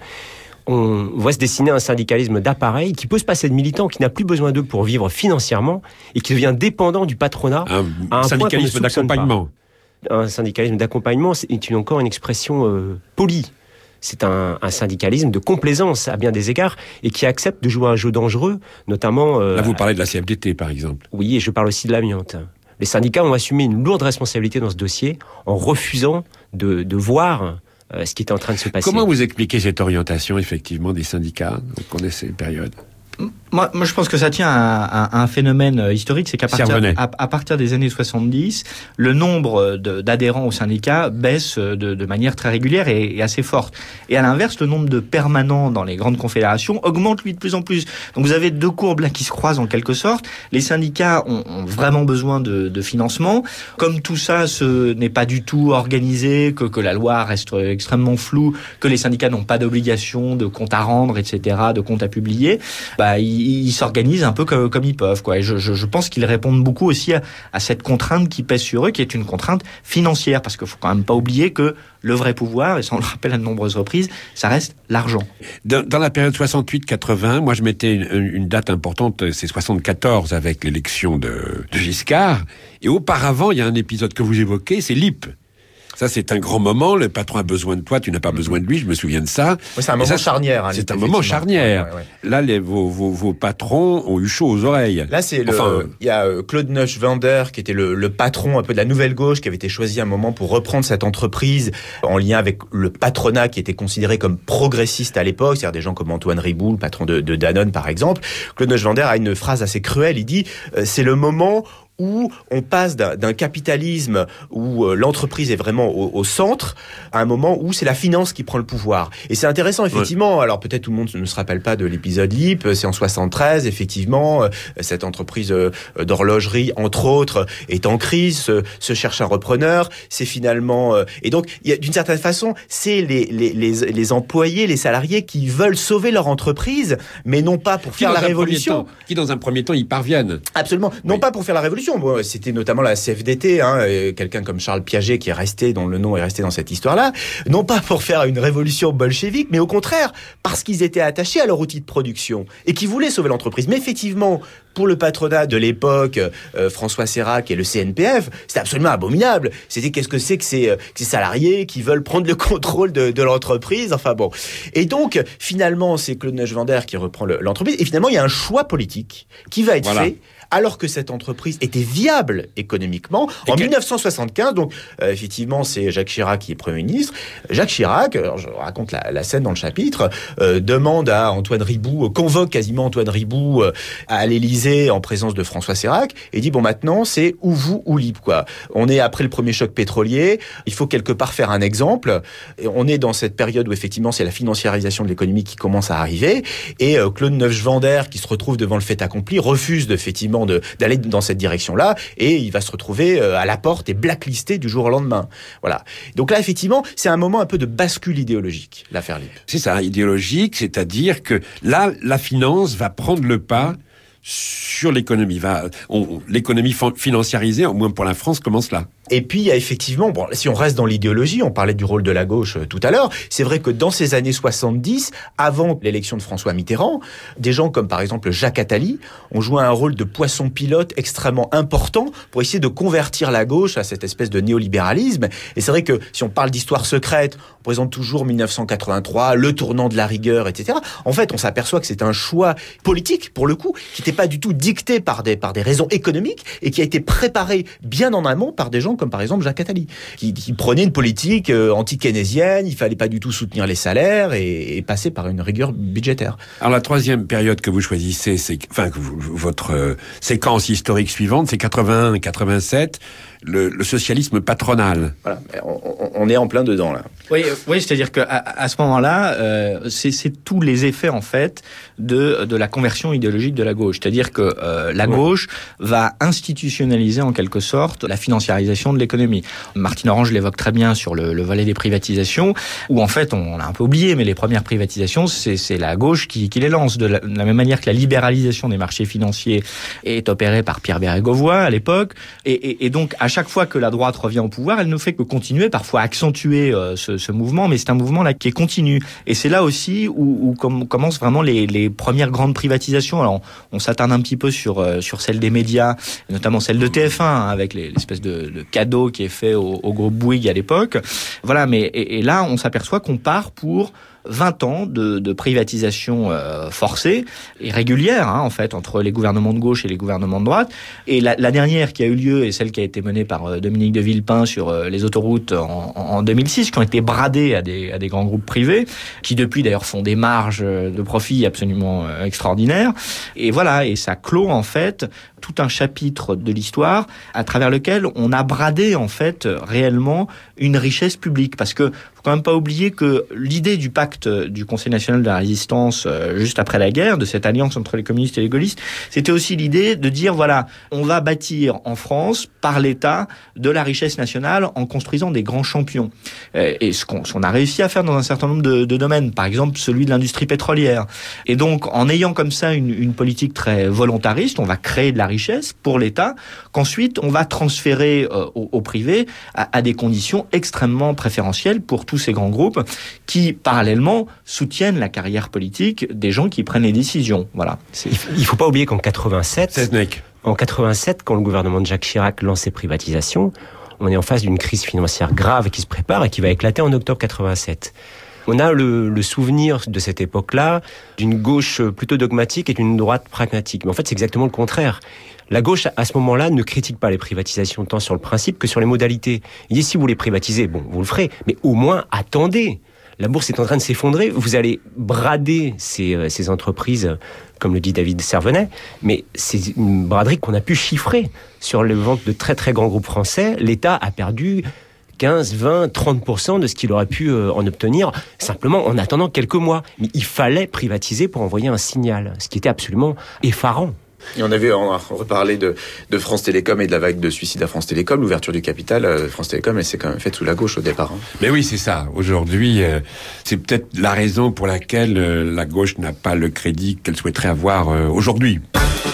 On voit se dessiner un syndicalisme d'appareil qui peut se passer de militants, qui n'a plus besoin d'eux pour vivre financièrement et qui devient dépendant du patronat. Un syndicalisme d'accompagnement. Un syndicalisme d'accompagnement, c'est encore une expression polie. C'est un syndicalisme de complaisance à bien des égards et qui accepte de jouer un jeu dangereux, notamment... Là, vous parlez de la CFDT, par exemple. Oui, et je parle aussi de l'amiante. Les syndicats ont assumé une lourde responsabilité dans ce dossier en refusant de voir ce qui était en train de se passer. Comment vous expliquez cette orientation, effectivement, des syndicats ? On connaît ces périodes. Moi, je pense que ça tient à un phénomène historique, c'est qu'à partir des années 70, le nombre d'adhérents au syndicat baisse de manière très régulière et assez forte. Et à l'inverse, le nombre de permanents dans les grandes confédérations augmente, lui, de plus en plus. Donc vous avez deux courbes là qui se croisent en quelque sorte. Les syndicats ont vraiment besoin de financement. Comme tout ça, ce n'est pas du tout organisé, que la loi reste extrêmement floue, que les syndicats n'ont pas d'obligation de comptes à rendre, etc., de comptes à publier, ils s'organisent un peu comme ils peuvent, quoi. Et je pense qu'ils répondent beaucoup aussi à cette contrainte qui pèse sur eux, qui est une contrainte financière, parce qu'il faut quand même pas oublier que le vrai pouvoir, et ça on le rappelle à de nombreuses reprises, ça reste l'argent. Dans la période 68-80, moi je mettais une date importante, c'est 74 avec l'élection de Giscard, et auparavant il y a un épisode que vous évoquez, c'est l'IP. Ça, c'est un grand moment. Le patron a besoin de toi, tu n'as pas besoin de lui. Je me souviens de ça. Oui, c'est un moment charnière. Hein, c'est un moment charnière. Ouais. Là, vos patrons ont eu chaud aux oreilles. Là, il y a Claude Neuschwander, qui était le patron un peu de la Nouvelle Gauche, qui avait été choisi à un moment pour reprendre cette entreprise en lien avec le patronat qui était considéré comme progressiste à l'époque. C'est-à-dire des gens comme Antoine Riboud, le patron de Danone, par exemple. Claude Neuschwander a une phrase assez cruelle. Il dit c'est le moment où on passe d'un capitalisme où l'entreprise est vraiment au centre à un moment où c'est la finance qui prend le pouvoir. Et c'est intéressant, effectivement. Ouais. Alors peut-être tout le monde ne se rappelle pas de l'épisode LIP, c'est en 73, effectivement. Cette entreprise d'horlogerie, entre autres, est en crise, se cherche un repreneur. C'est finalement... Et donc, d'une certaine façon, c'est les employés, les salariés qui veulent sauver leur entreprise, mais non pas pour faire la révolution. Qui, dans un premier temps, y parviennent. Absolument. Non pas pour faire la révolution. Bon, c'était notamment la CFDT, quelqu'un comme Charles Piaget qui est resté, dont le nom est resté dans cette histoire-là, non pas pour faire une révolution bolchevique, mais au contraire, parce qu'ils étaient attachés à leur outil de production et qui voulaient sauver l'entreprise. Mais effectivement, pour le patronat de l'époque, François Sérac et le CNPF, c'était absolument abominable. C'était qu'est-ce que c'est que ces salariés qui veulent prendre le contrôle de l'entreprise, enfin bon. Et donc, finalement, c'est Claude Neuschwander qui reprend l'entreprise, et finalement, il y a un choix politique qui va être fait, alors que cette entreprise était viable économiquement. En 1975, donc effectivement, c'est Jacques Chirac qui est Premier ministre. Jacques Chirac, alors je raconte la scène dans le chapitre, demande à Antoine Riboud, convoque quasiment Antoine Riboud à l'Élysée en présence de François Sérac, et dit, bon, maintenant, c'est ou vous ou l'IP, quoi. On est après le premier choc pétrolier, il faut quelque part faire un exemple. Et on est dans cette période où effectivement, c'est la financiarisation de l'économie qui commence à arriver, et Claude Neuschwander, qui se retrouve devant le fait accompli, refuse effectivement d'aller dans cette direction-là, et il va se retrouver à la porte et blacklisté du jour au lendemain. Voilà. Donc là, effectivement, c'est un moment un peu de bascule idéologique, l'affaire LIP. C'est ça, idéologique, c'est-à-dire que là, la finance va prendre le pas sur l'économie. L'économie financiarisée, au moins pour la France, commence là. Et puis il y a effectivement, bon, si on reste dans l'idéologie, on parlait du rôle de la gauche tout à l'heure, c'est vrai que dans ces années 70, avant l'élection de François Mitterrand, des gens comme par exemple Jacques Attali ont joué un rôle de poisson pilote extrêmement important pour essayer de convertir la gauche à cette espèce de néolibéralisme. Et c'est vrai que si on parle d'histoire secrète, on présente toujours 1983, le tournant de la rigueur, etc. En fait, on s'aperçoit que c'est un choix politique, pour le coup, qui n'était pas du tout dicté par des raisons économiques et qui a été préparé bien en amont par des gens comme par exemple Jacques Attali, qui prenait une politique anti-keynésienne, il fallait pas du tout soutenir les salaires et passer par une rigueur budgétaire. Alors la troisième période que vous choisissez, votre séquence historique suivante, c'est 81-87, le socialisme patronal. Voilà, on est en plein dedans là. Oui, c'est-à-dire que à ce moment-là, c'est tous les effets en fait de la conversion idéologique de la gauche. C'est-à-dire que la gauche va institutionnaliser en quelque sorte la financiarisation de l'économie. Martine Orange l'évoque très bien sur le volet des privatisations, où en fait on a un peu oublié, mais les premières privatisations, c'est la gauche qui les lance. De la même manière que la libéralisation des marchés financiers est opérée par Pierre Bérégovoy à l'époque, et donc à chaque fois que la droite revient au pouvoir, elle ne fait que continuer, parfois accentuer ce mouvement, mais c'est un mouvement là qui est continu. Et c'est là aussi où commencent vraiment les premières grandes privatisations. Alors on s'attarde un petit peu sur celle des médias, notamment celle de TF1, avec l'espèce de cadeau qui est fait au groupe Bouygues à l'époque. Voilà, mais et là on s'aperçoit qu'on part pour 20 ans de privatisation forcée et régulière, en fait, entre les gouvernements de gauche et les gouvernements de droite. Et la dernière qui a eu lieu est celle qui a été menée par Dominique de Villepin sur les autoroutes en 2006, qui ont été bradées à des grands groupes privés, qui depuis d'ailleurs font des marges de profit absolument extraordinaires. Et voilà, et ça clôt en fait tout un chapitre de l'histoire à travers lequel on a bradé en fait réellement une richesse publique, parce que faut quand même pas oublier que l'idée du pacte du Conseil national de la résistance juste après la guerre, de cette alliance entre les communistes et les gaullistes, c'était aussi l'idée de dire voilà, on va bâtir en France par l'État de la richesse nationale en construisant des grands champions. Et ce qu'on a réussi à faire dans un certain nombre de domaines, par exemple celui de l'industrie pétrolière. Et donc en ayant comme ça une politique très volontariste, on va créer de la richesse pour l'État, qu'ensuite on va transférer au privé à des conditions extrêmement préférentielles pour tous ces grands groupes qui, parallèlement, soutiennent la carrière politique des gens qui prennent les décisions. Voilà. Il ne faut pas oublier qu'en 87, quand le gouvernement de Jacques Chirac lance ses privatisations, on est en face d'une crise financière grave qui se prépare et qui va éclater en octobre 87. On a le souvenir de cette époque-là d'une gauche plutôt dogmatique et d'une droite pragmatique. Mais en fait, c'est exactement le contraire. La gauche, à ce moment-là, ne critique pas les privatisations tant sur le principe que sur les modalités. Il dit, si vous les privatisez, bon, vous le ferez, mais au moins, attendez. La bourse est en train de s'effondrer, vous allez brader ces entreprises, comme le dit David Servenet, mais c'est une braderie qu'on a pu chiffrer. Sur les ventes de très très grands groupes français, l'État a perdu 15, 20, 30% de ce qu'il aurait pu en obtenir, simplement en attendant quelques mois. Mais il fallait privatiser pour envoyer un signal, ce qui était absolument effarant. Et on a reparlé de France Télécom et de la vague de suicide à France Télécom. L'ouverture du capital, France Télécom, elle s'est quand même faite sous la gauche au départ. Mais oui, c'est ça. Aujourd'hui, c'est peut-être la raison pour laquelle la gauche n'a pas le crédit qu'elle souhaiterait avoir aujourd'hui.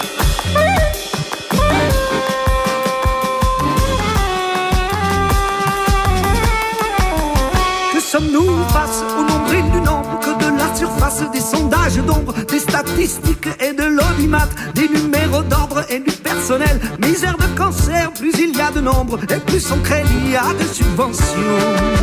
Que sommes-nous face au nombril du nombre, que de la surface des sondages d'ombre, des statistiques et de l'audimat, des numéros d'ordre et du personnel. Misère de cancer, plus il y a de nombre et plus on crée il y a de subventions.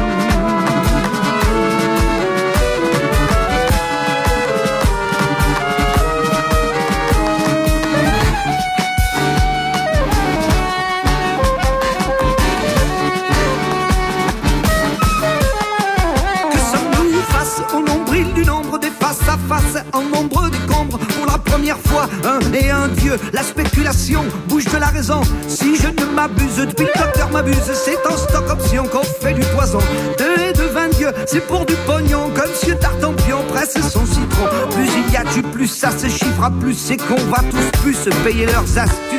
Face en nombre décombres pour la première fois, un et un dieu, la spéculation bouge de la raison. Si je ne m'abuse, depuis le docteur m'abuse, c'est en stock option qu'on fait du poison. De et de 20 dieux, c'est pour du pognon, comme Monsieur Tartampion presse son citron. Plus il y a du plus ça se chiffre à plus, c'est qu'on va tous plus se payer leurs astuces.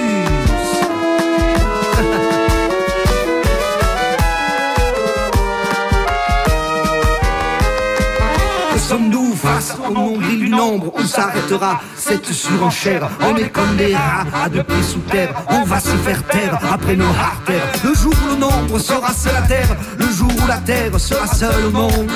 Que sommes-nous face au nombril du nombre? Où s'arrêtera cette surenchère? On est comme des rats à 2 pieds sous terre. On va se faire taire après nos artères. Le jour où le nombre sera seul à terre, le jour où la terre sera seule au monde.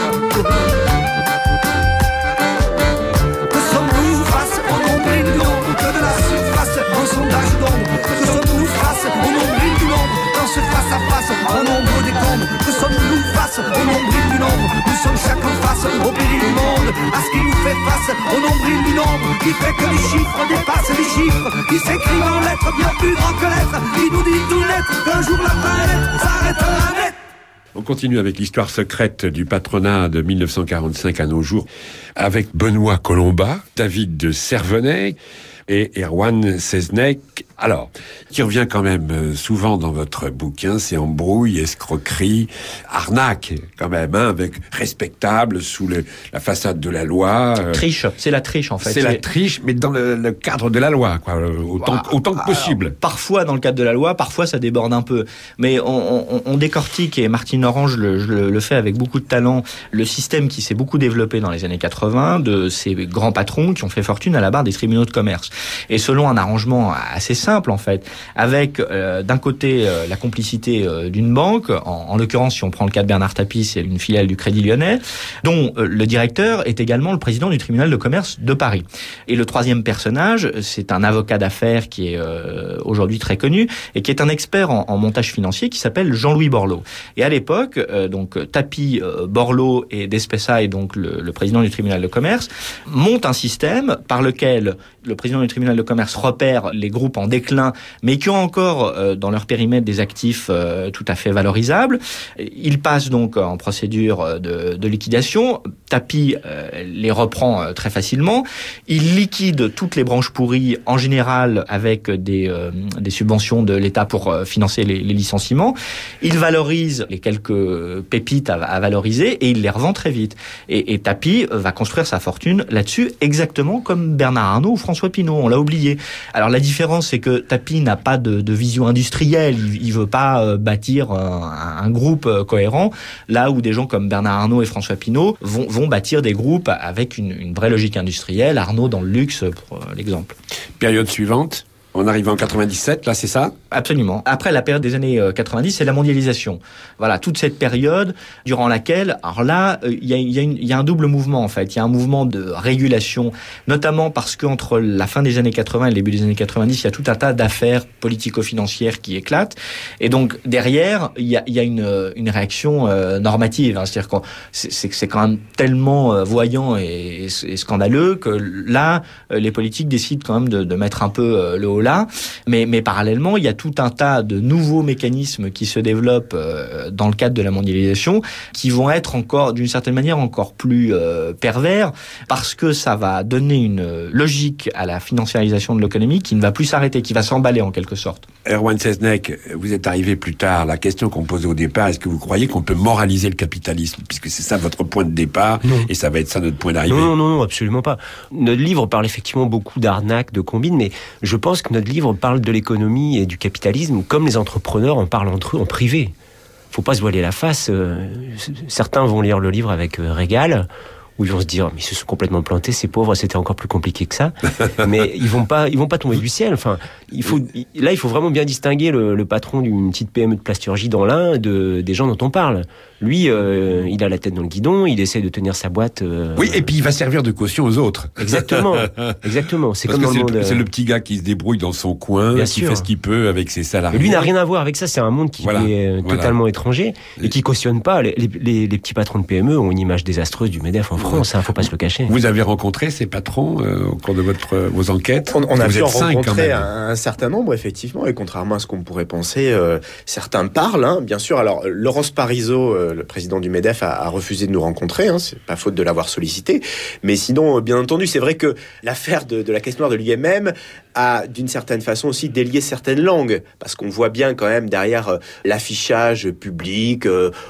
Que sommes-nous face au nombril du nombre? Que de la surface en sondage d'ombre? Que sommes-nous face au nombril du nombre? Dans ce face à face en nombre décombres? Que sommes-nous face au nombril du nombre? Nous sommes chacun face au péril du monde, à ce qui nous fait face au nombril du nombre, qui fait que les chiffres dépassent les chiffres, qui s'écrit en lettres bien plus grand que lettres, qui nous dit tout net qu'un jour la planète s'arrêtera net. On continue avec l'histoire secrète du patronat de 1945 à nos jours avec Benoît Colomba, David de Servenay et Erwan Seznec. Alors, qui revient quand même souvent dans votre bouquin, c'est embrouille, escroquerie, arnaque quand même, hein, avec respectable sous la façade de la loi. Triche, c'est la triche en fait. C'est la triche, mais dans le cadre de la loi, quoi, autant que possible. Alors, parfois dans le cadre de la loi, parfois ça déborde un peu. Mais on décortique, et Martine Orange le fait avec beaucoup de talent, le système qui s'est beaucoup développé dans les années 80 de ces grands patrons qui ont fait fortune à la barre des tribunaux de commerce. Et selon un arrangement assez simple en fait, avec d'un côté la complicité d'une banque, en l'occurrence si on prend le cas de Bernard Tapie, c'est une filiale du Crédit Lyonnais, dont le directeur est également le président du tribunal de commerce de Paris. Et le troisième personnage, c'est un avocat d'affaires qui est aujourd'hui très connu et qui est un expert en montage financier qui s'appelle Jean-Louis Borloo. Et à l'époque, donc Tapie, Borloo et Despessa, et donc le président du tribunal de commerce, montent un système par lequel le président du tribunal de commerce repère les groupes en déclin, mais qui ont encore dans leur périmètre des actifs tout à fait valorisables. Ils passent donc en procédure de liquidation. Tapie les reprend très facilement. Il liquide toutes les branches pourries, en général avec des subventions de l'État pour financer les licenciements. Il valorise les quelques pépites à valoriser et il les revend très vite. Et Tapie va construire sa fortune là-dessus, exactement comme Bernard Arnault ou François Pinault. On l'a oublié. Alors la différence, c'est que Tapie n'a pas de vision industrielle. Il veut pas bâtir un groupe cohérent, là où des gens comme Bernard Arnault et François Pinault vont bâtir des groupes avec une vraie logique industrielle. Arnault dans le luxe, pour l'exemple. Période suivante. On arrive en 97, là, c'est ça? Absolument. Après la période des années 90, c'est la mondialisation. Voilà, toute cette période durant laquelle, alors là, il y a un double mouvement en fait. Il y a un mouvement de régulation, notamment parce qu'entre la fin des années 80 et le début des années 90, il y a tout un tas d'affaires politico-financières qui éclatent. Et donc derrière, il y a une réaction normative. Hein. C'est-à-dire que c'est quand même tellement voyant et scandaleux que là, les politiques décident quand même de mettre un peu le haut là, mais parallèlement, il y a tout un tas de nouveaux mécanismes qui se développent dans le cadre de la mondialisation, qui vont être encore, d'une certaine manière, encore plus pervers, parce que ça va donner une logique à la financiarisation de l'économie qui ne va plus s'arrêter, qui va s'emballer en quelque sorte. Erwan Seznec, vous êtes arrivé plus tard. La question qu'on posait au départ, est-ce que vous croyez qu'on peut moraliser le capitalisme, puisque c'est ça votre point de départ, et ça va être ça notre point d'arrivée? Non, absolument pas. Notre livre parle effectivement beaucoup d'arnaques, de combines, mais je pense que notre livre parle de l'économie et du capitalisme comme les entrepreneurs en parlent entre eux en privé. Faut pas se voiler la face. Certains vont lire le livre avec régal, où ils vont se dire mais ils se sont complètement plantés, ces pauvres, c'était encore plus compliqué que ça. Mais ils vont pas tomber du ciel. Enfin, il faut vraiment bien distinguer le patron d'une petite PME de plasturgie dans l'Ain des gens dont on parle. Lui, il a la tête dans le guidon, il essaie de tenir sa boîte. Oui, et puis il va servir de caution aux autres. Exactement. C'est parce comme dans le monde. C'est le petit gars qui se débrouille dans son coin, qui fait ce qu'il peut avec ses salariés. Mais lui n'a rien à voir avec ça. C'est un monde qui est totalement étranger et qui cautionne pas. Les petits patrons de PME ont une image désastreuse du MEDEF en France. Faut pas se le cacher. Vous avez rencontré ces patrons au cours de vos enquêtes? On a pu en rencontrer un certain nombre, effectivement, et contrairement à ce qu'on pourrait penser, certains parlent, hein, bien sûr. Alors, Laurence Parisot, le président du MEDEF, a refusé de nous rencontrer, hein, c'est pas faute de l'avoir sollicité. Mais sinon, bien entendu, c'est vrai que l'affaire de la caisse noire de l'IMM a, d'une certaine façon, aussi délié certaines langues, parce qu'on voit bien quand même derrière l'affichage public,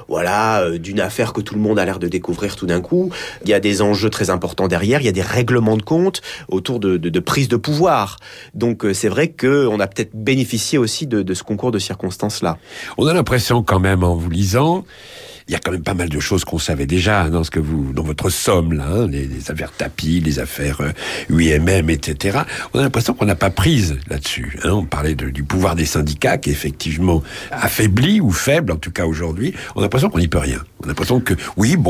d'une affaire que tout le monde a l'air de découvrir tout d'un coup. Il y a des enjeux très importants derrière, il y a des règlements de compte autour de prise de pouvoir. Donc c'est vrai qu'on a peut-être bénéficié aussi de ce concours de circonstances-là. On a l'impression quand même, en vous lisant, il y a quand même pas mal de choses qu'on savait déjà dans votre somme là, hein, les affaires tapis, les affaires UIMM, etc. On a l'impression qu'on n'a pas prise là-dessus. Hein. On parlait du pouvoir des syndicats qui est effectivement affaibli ou faible, en tout cas aujourd'hui. On a l'impression qu'on n'y peut rien. On a l'impression que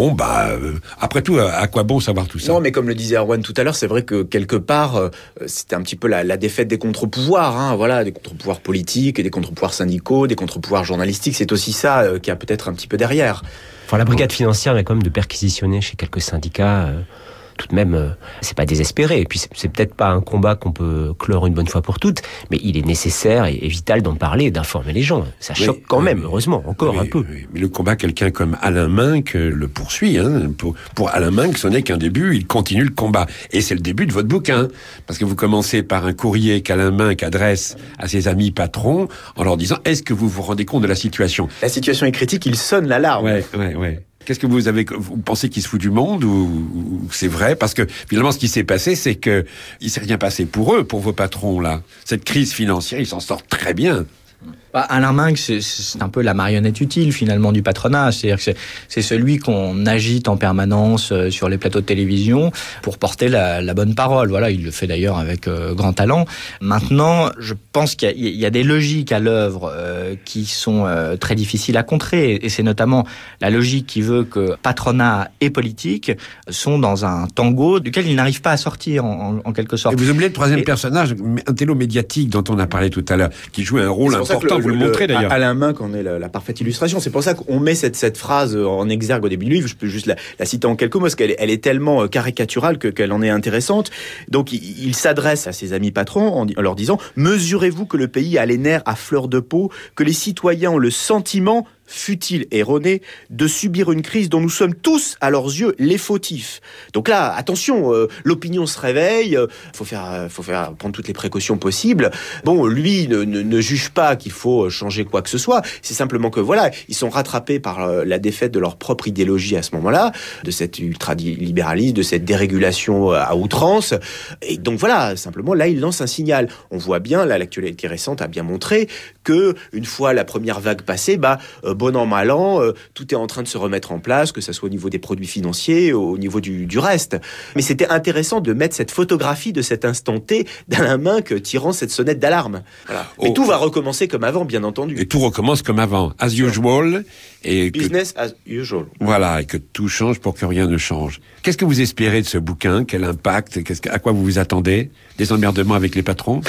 après tout, à quoi bon savoir tout ça? Non, mais comme le disait Erwan tout à l'heure, c'est vrai que quelque part, c'était un petit peu la défaite des contre-pouvoirs, hein, voilà, des contre-pouvoirs politiques, des contre-pouvoirs syndicaux, des contre-pouvoirs journalistiques. C'est aussi ça qui a peut-être un petit peu derrière. Enfin, la brigade financière vient quand même de perquisitionner chez quelques syndicats. Tout de même, c'est pas désespéré. Et puis, c'est peut-être pas un combat qu'on peut clore une bonne fois pour toutes, mais il est nécessaire et vital d'en parler et d'informer les gens. Ça choque quand même, heureusement, encore un peu. Oui. Mais le combat, quelqu'un comme Alain Minc le poursuit. Hein. Pour Alain Minc, ce n'est qu'un début, il continue le combat. Et c'est le début de votre bouquin. Parce que vous commencez par un courrier qu'Alain Minc adresse à ses amis patrons en leur disant « Est-ce que vous vous rendez compte de la situation ?» La situation est critique, il sonne l'alarme. Ouais. Qu'est-ce que vous pensez qu'il se fout du monde ou c'est vrai? Parce que finalement, ce qui s'est passé, c'est que il s'est rien passé pour eux, pour vos patrons là. Cette crise financière, ils s'en sortent très bien. Alain Minc, c'est un peu la marionnette utile finalement du patronat. C'est-à-dire que c'est celui qu'on agite en permanence sur les plateaux de télévision pour porter la bonne parole. Voilà, il le fait d'ailleurs avec grand talent. Maintenant, je pense qu'il y a des logiques à l'œuvre qui sont très difficiles à contrer. Et c'est notamment la logique qui veut que patronat et politique sont dans un tango duquel ils n'arrivent pas à sortir en quelque sorte. Et vous oubliez le troisième personnage, un télo médiatique dont on a parlé tout à l'heure, qui jouait un rôle important. Vous le montrez d'ailleurs. Alain Minc en est la parfaite illustration. C'est pour ça qu'on met cette phrase en exergue au début du livre. Je peux juste la citer en quelques mots, parce qu'elle est tellement caricaturale qu'elle en est intéressante. Donc il s'adresse à ses amis patrons en leur disant « Mesurez-vous que le pays a les nerfs à fleur de peau, que les citoyens ont le sentiment fut-il erroné, de subir une crise dont nous sommes tous, à leurs yeux, les fautifs. » Donc là, attention, l'opinion se réveille, faut faire prendre toutes les précautions possibles. Bon, lui ne juge pas qu'il faut changer quoi que ce soit. C'est simplement que voilà, ils sont rattrapés par la défaite de leur propre idéologie à ce moment-là, de cet ultralibéralisme, de cette dérégulation à outrance. Et donc voilà, simplement là, il lance un signal. On voit bien, là, l'actualité récente a bien montré que une fois la première vague passée, bon an, mal an, tout est en train de se remettre en place, que ce soit au niveau des produits financiers, au niveau du reste. Mais c'était intéressant de mettre cette photographie de cet instant T d'Alain Minc tirant cette sonnette d'alarme. Voilà. Mais tout va recommencer comme avant, bien entendu. Et tout recommence comme avant, as usual. Et business as usual. Voilà, et que tout change pour que rien ne change. Qu'est-ce que vous espérez de ce bouquin? Quel impact? À quoi vous vous attendez? Des emmerdements avec les patrons?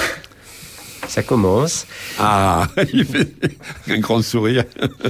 Ça commence. Ah, il fait un grand sourire.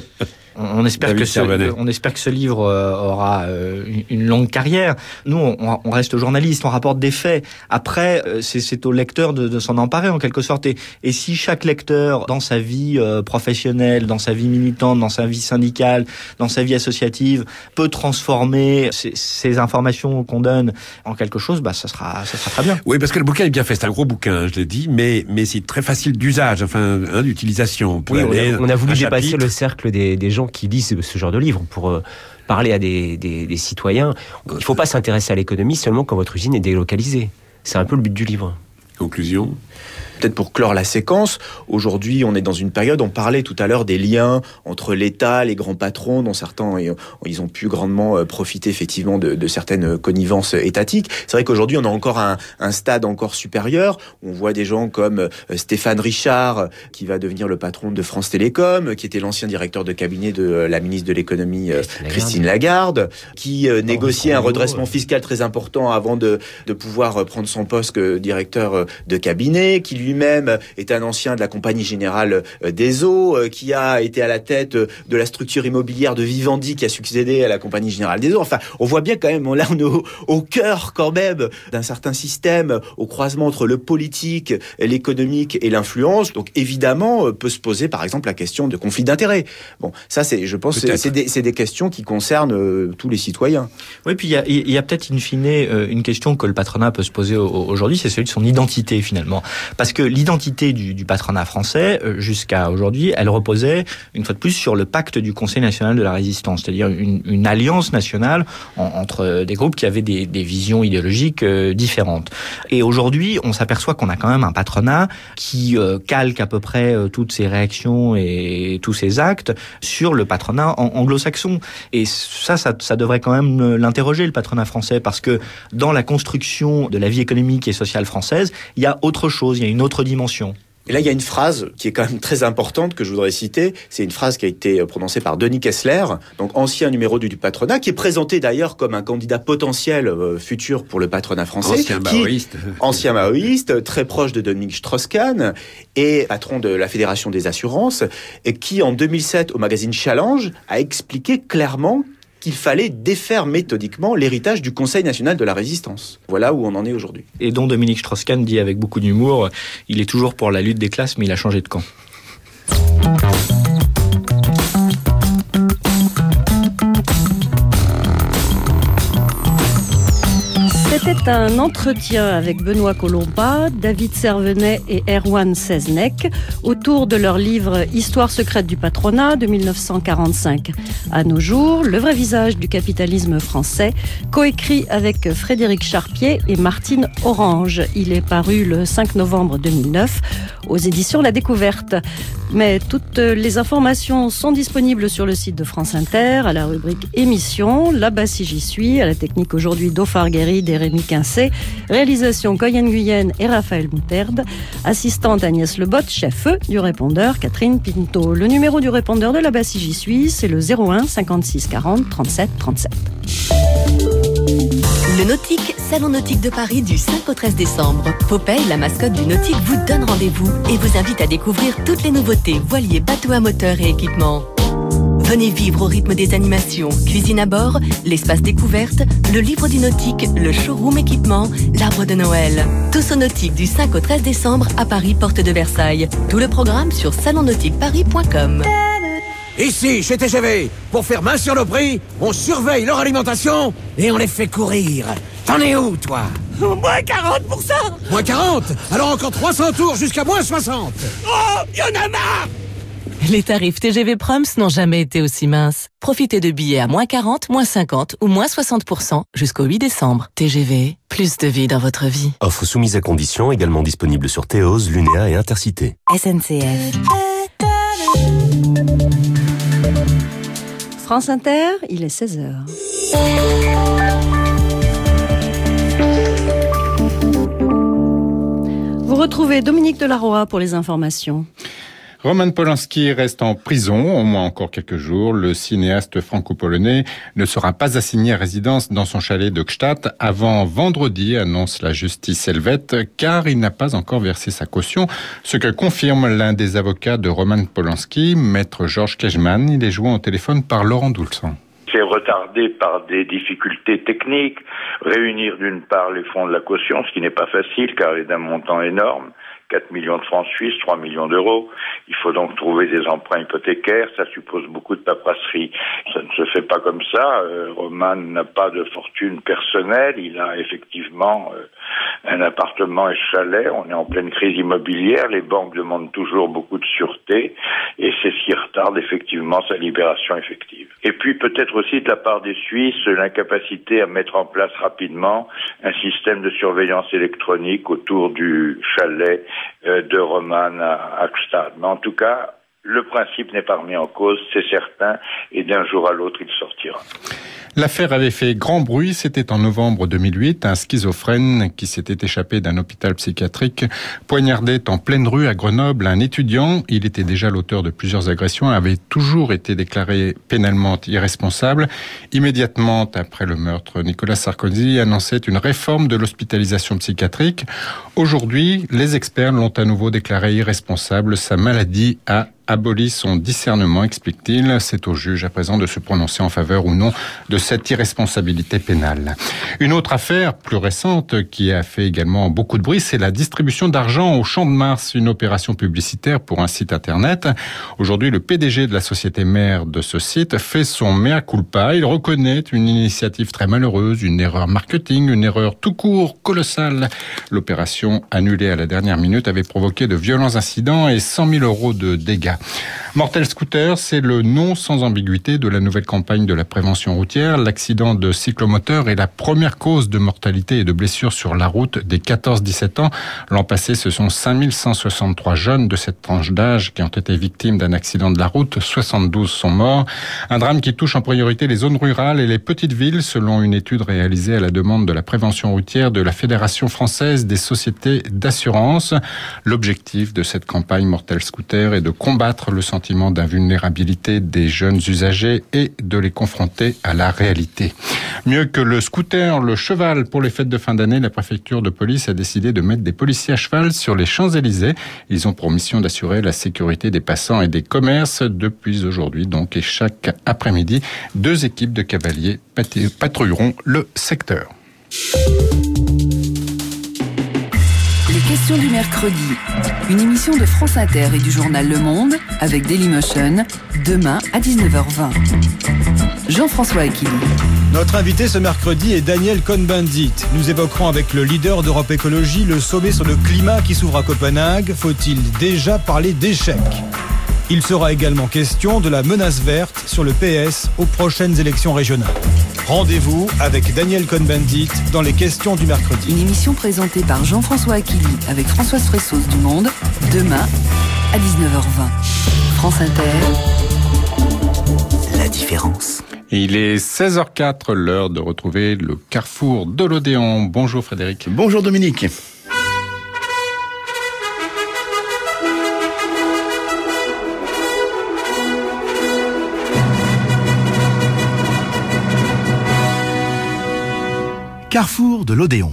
On espère que ce livre aura une longue carrière. Nous, on reste journaliste, on rapporte des faits. Après, c'est au lecteur de s'en emparer en quelque sorte. Et si chaque lecteur, dans sa vie professionnelle, dans sa vie militante, dans sa vie syndicale, dans sa vie associative, peut transformer ces informations qu'on donne en quelque chose, ça sera très bien. Oui, parce que le bouquin est bien fait. C'est un gros bouquin, je l'ai dit, mais c'est très facile d'usage, d'utilisation. Oui, on a voulu dépasser le cercle des gens qui lisent ce genre de livre pour parler à des citoyens. Il ne faut pas s'intéresser à l'économie seulement quand votre usine est délocalisée. C'est un peu le but du livre. Conclusion. Peut-être pour clore la séquence, aujourd'hui on est dans une période, on parlait tout à l'heure des liens entre l'État, les grands patrons, dont certains ils ont pu grandement profiter effectivement de certaines connivences étatiques. C'est vrai qu'aujourd'hui on a encore un stade encore supérieur. On voit des gens comme Stéphane Richard, qui va devenir le patron de France Télécom, qui était l'ancien directeur de cabinet de la ministre de l'économie Christine Lagarde, qui négociait un redressement fiscal très important avant de pouvoir prendre son poste que directeur de cabinet, qui lui-même est un ancien de la Compagnie Générale des Eaux, qui a été à la tête de la structure immobilière de Vivendi, qui a succédé à la Compagnie Générale des Eaux. Enfin, on voit bien quand même, là on est au cœur quand même d'un certain système, au croisement entre le politique, l'économique et l'influence. Donc évidemment, peut se poser par exemple la question de conflit d'intérêts. Bon, ça je pense c'est des questions qui concernent tous les citoyens. Oui, puis il y a peut-être in fine une question que le patronat peut se poser aujourd'hui, c'est celui de son identité finalement. Parce que que l'identité du patronat français, jusqu'à aujourd'hui, elle reposait, une fois de plus, sur le pacte du Conseil national de la résistance, c'est-à-dire une alliance nationale entre des groupes qui avaient des visions idéologiques différentes. Et aujourd'hui, on s'aperçoit qu'on a quand même un patronat qui calque à peu près toutes ses réactions et tous ses actes sur le patronat anglo-saxon. Et ça devrait quand même l'interroger, le patronat français, parce que dans la construction de la vie économique et sociale française, il y a autre chose, il y a une autre dimension. Et là, il y a une phrase qui est quand même très importante que je voudrais citer. C'est une phrase qui a été prononcée par Denis Kessler, donc ancien numéro du patronat, qui est présenté d'ailleurs comme un candidat potentiel futur pour le patronat français. Ancien maoïste, très proche de Dominique Strauss-Kahn et patron de la Fédération des assurances, et qui en 2007 au magazine Challenge a expliqué clairement qu'il fallait défaire méthodiquement l'héritage du Conseil national de la résistance. Voilà où on en est aujourd'hui. Et dont Dominique Strauss-Kahn dit avec beaucoup d'humour, il est toujours pour la lutte des classes, mais il a changé de camp. C'était un entretien avec Benoît Colomba, David Servenet et Erwan Seznec autour de leur livre « Histoire secrète du patronat » de 1945 à nos jours, le vrai visage du capitalisme français, coécrit avec Frédéric Charpier et Martine Orange. Il est paru le 5 novembre 2009 aux éditions La Découverte. Mais toutes les informations sont disponibles sur le site de France Inter, à la rubrique émissions. Là-bas si j'y suis, à la technique aujourd'hui d'Ophar Guéry et Rémi Quincé, réalisation Coyenne Guyenne et Raphaël Mouterde, assistante Agnès Lebot, chef du répondeur Catherine Pinto. Le numéro du répondeur de Là-bas si j'y suis, c'est le 01 56 40 37 37. Le Nautique, Salon Nautique de Paris du 5 au 13 décembre. Popeye, la mascotte du Nautique, vous donne rendez-vous et vous invite à découvrir toutes les nouveautés, voiliers, bateaux à moteur et équipements. Venez vivre au rythme des animations, cuisine à bord, l'espace découverte, le livre du Nautique, le showroom équipement, l'arbre de Noël. Tous au Nautique du 5 au 13 décembre à Paris, porte de Versailles. Tout le programme sur salonnautiqueparis.com. Ici, chez TGV, pour faire main sur nos prix, on surveille leur alimentation et on les fait courir. T'en es où, toi? Moins 40%. Moins 40? Alors encore 300 tours jusqu'à moins 60. Oh, y'en a marre. Les tarifs TGV Proms n'ont jamais été aussi minces. Profitez de billets à moins 40, moins 50 ou moins 60% jusqu'au 8 décembre. TGV, plus de vie dans votre vie. Offre soumise à conditions, également disponible sur Théos, Lunéa et Intercité. SNCF. France Inter, il est 16h. Vous retrouvez Dominique Delaroy pour les informations. Roman Polanski reste en prison, au moins encore quelques jours. Le cinéaste franco-polonais ne sera pas assigné à résidence dans son chalet de Gstaad avant vendredi, annonce la justice helvète, car il n'a pas encore versé sa caution, ce que confirme l'un des avocats de Roman Polanski, maître Georges Kejman. Il est joint au téléphone par Laurent Doulsan. C'est retardé par des difficultés techniques, réunir d'une part les fonds de la caution, ce qui n'est pas facile car elle est d'un montant énorme, 4 millions de francs suisses, 3 millions d'euros. Il faut donc trouver des emprunts hypothécaires, ça suppose beaucoup de paperasserie. Ça ne se fait pas comme ça. Roman n'a pas de fortune personnelle, il a effectivement un appartement et chalet, on est en pleine crise immobilière, les banques demandent toujours beaucoup de sûreté et c'est ce qui retarde effectivement sa libération effective. Et puis peut-être aussi de la part des Suisses, l'incapacité à mettre en place rapidement un système de surveillance électronique autour du chalet de Roman à Gstaad. Mais en tout cas, le principe n'est pas remis en cause, c'est certain, et d'un jour à l'autre, il sortira. L'affaire avait fait grand bruit, c'était en novembre 2008. Un schizophrène qui s'était échappé d'un hôpital psychiatrique poignardait en pleine rue à Grenoble un étudiant. Il était déjà l'auteur de plusieurs agressions et avait toujours été déclaré pénalement irresponsable. Immédiatement après le meurtre, Nicolas Sarkozy annonçait une réforme de l'hospitalisation psychiatrique. Aujourd'hui, les experts l'ont à nouveau déclaré irresponsable. Sa maladie a abolit son discernement, explique-t-il. C'est au juge à présent de se prononcer en faveur ou non de cette irresponsabilité pénale. Une autre affaire plus récente qui a fait également beaucoup de bruit, c'est la distribution d'argent au Champ de Mars, une opération publicitaire pour un site internet. Aujourd'hui, le PDG de la société mère de ce site fait son mea culpa. Il reconnaît une initiative très malheureuse, une erreur marketing, une erreur tout court colossale. L'opération annulée à la dernière minute avait provoqué de violents incidents et 100 000 € de dégâts. Mortel Scooter, c'est le nom sans ambiguïté de la nouvelle campagne de la prévention routière. L'accident de cyclomoteur est la première cause de mortalité et de blessures sur la route des 14-17 ans. L'an passé, ce sont 5163 jeunes de cette tranche d'âge qui ont été victimes d'un accident de la route. 72 sont morts. Un drame qui touche en priorité les zones rurales et les petites villes, selon une étude réalisée à la demande de la prévention routière de la Fédération française des sociétés d'assurance. L'objectif de cette campagne Mortel Scooter est de combattre le sentiment d'invulnérabilité des jeunes usagers et de les confronter à la réalité. Mieux que le scooter, le cheval pour les fêtes de fin d'année, la préfecture de police a décidé de mettre des policiers à cheval sur les Champs-Élysées. Ils ont pour mission d'assurer la sécurité des passants et des commerces depuis aujourd'hui donc, et chaque après-midi, 2 équipes de cavaliers patrouilleront le secteur. Les questions du mercredi. Une émission de France Inter et du journal Le Monde avec Dailymotion, demain à 19h20. Jean-François Aquili. Notre invité ce mercredi est Daniel Cohn-Bendit. Nous évoquerons avec le leader d'Europe Écologie le sommet sur le climat qui s'ouvre à Copenhague. Faut-il déjà parler d'échec ? Il sera également question de la menace verte sur le PS aux prochaines élections régionales. Rendez-vous avec Daniel Cohn-Bendit dans les questions du mercredi. Une émission présentée par Jean-François Aquili avec Françoise Fressos du Monde, demain à 19h20. France Inter, la différence. Il est 16h04, l'heure de retrouver le carrefour de l'Odéon. Bonjour Frédéric. Bonjour Dominique. Carrefour de l'Odéon.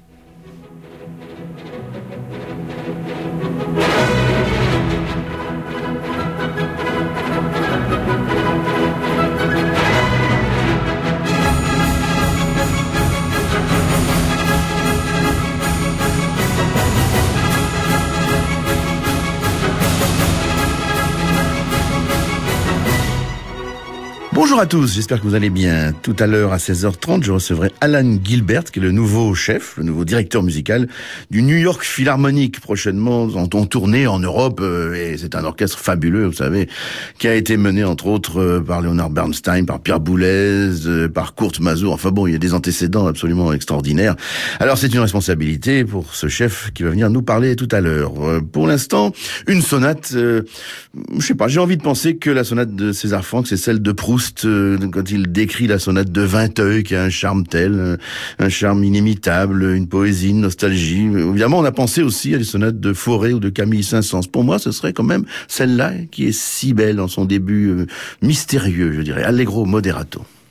Bonjour à tous, j'espère que vous allez bien. Tout à l'heure à 16h30, je recevrai Alan Gilbert, qui est le nouveau chef, le nouveau directeur musical du New York Philharmonic, prochainement en tournée en Europe. Et c'est un orchestre fabuleux, vous savez, qui a été mené entre autres par Leonard Bernstein, par Pierre Boulez, par Kurt Masur. Enfin bon, il y a des antécédents absolument extraordinaires. Alors c'est une responsabilité pour ce chef qui va venir nous parler tout à l'heure. Pour l'instant, une sonate, je sais pas, j'ai envie de penser que la sonate de César Franck, c'est celle de Proust, quand il décrit la sonate de Vinteuil, qui a un charme tel, un charme inimitable, une poésie, une nostalgie. Évidemment, on a pensé aussi à des sonates de Fauré ou de Camille Saint-Saëns. Pour moi, ce serait quand même celle-là qui est si belle dans son début mystérieux, je dirais, allegro moderato.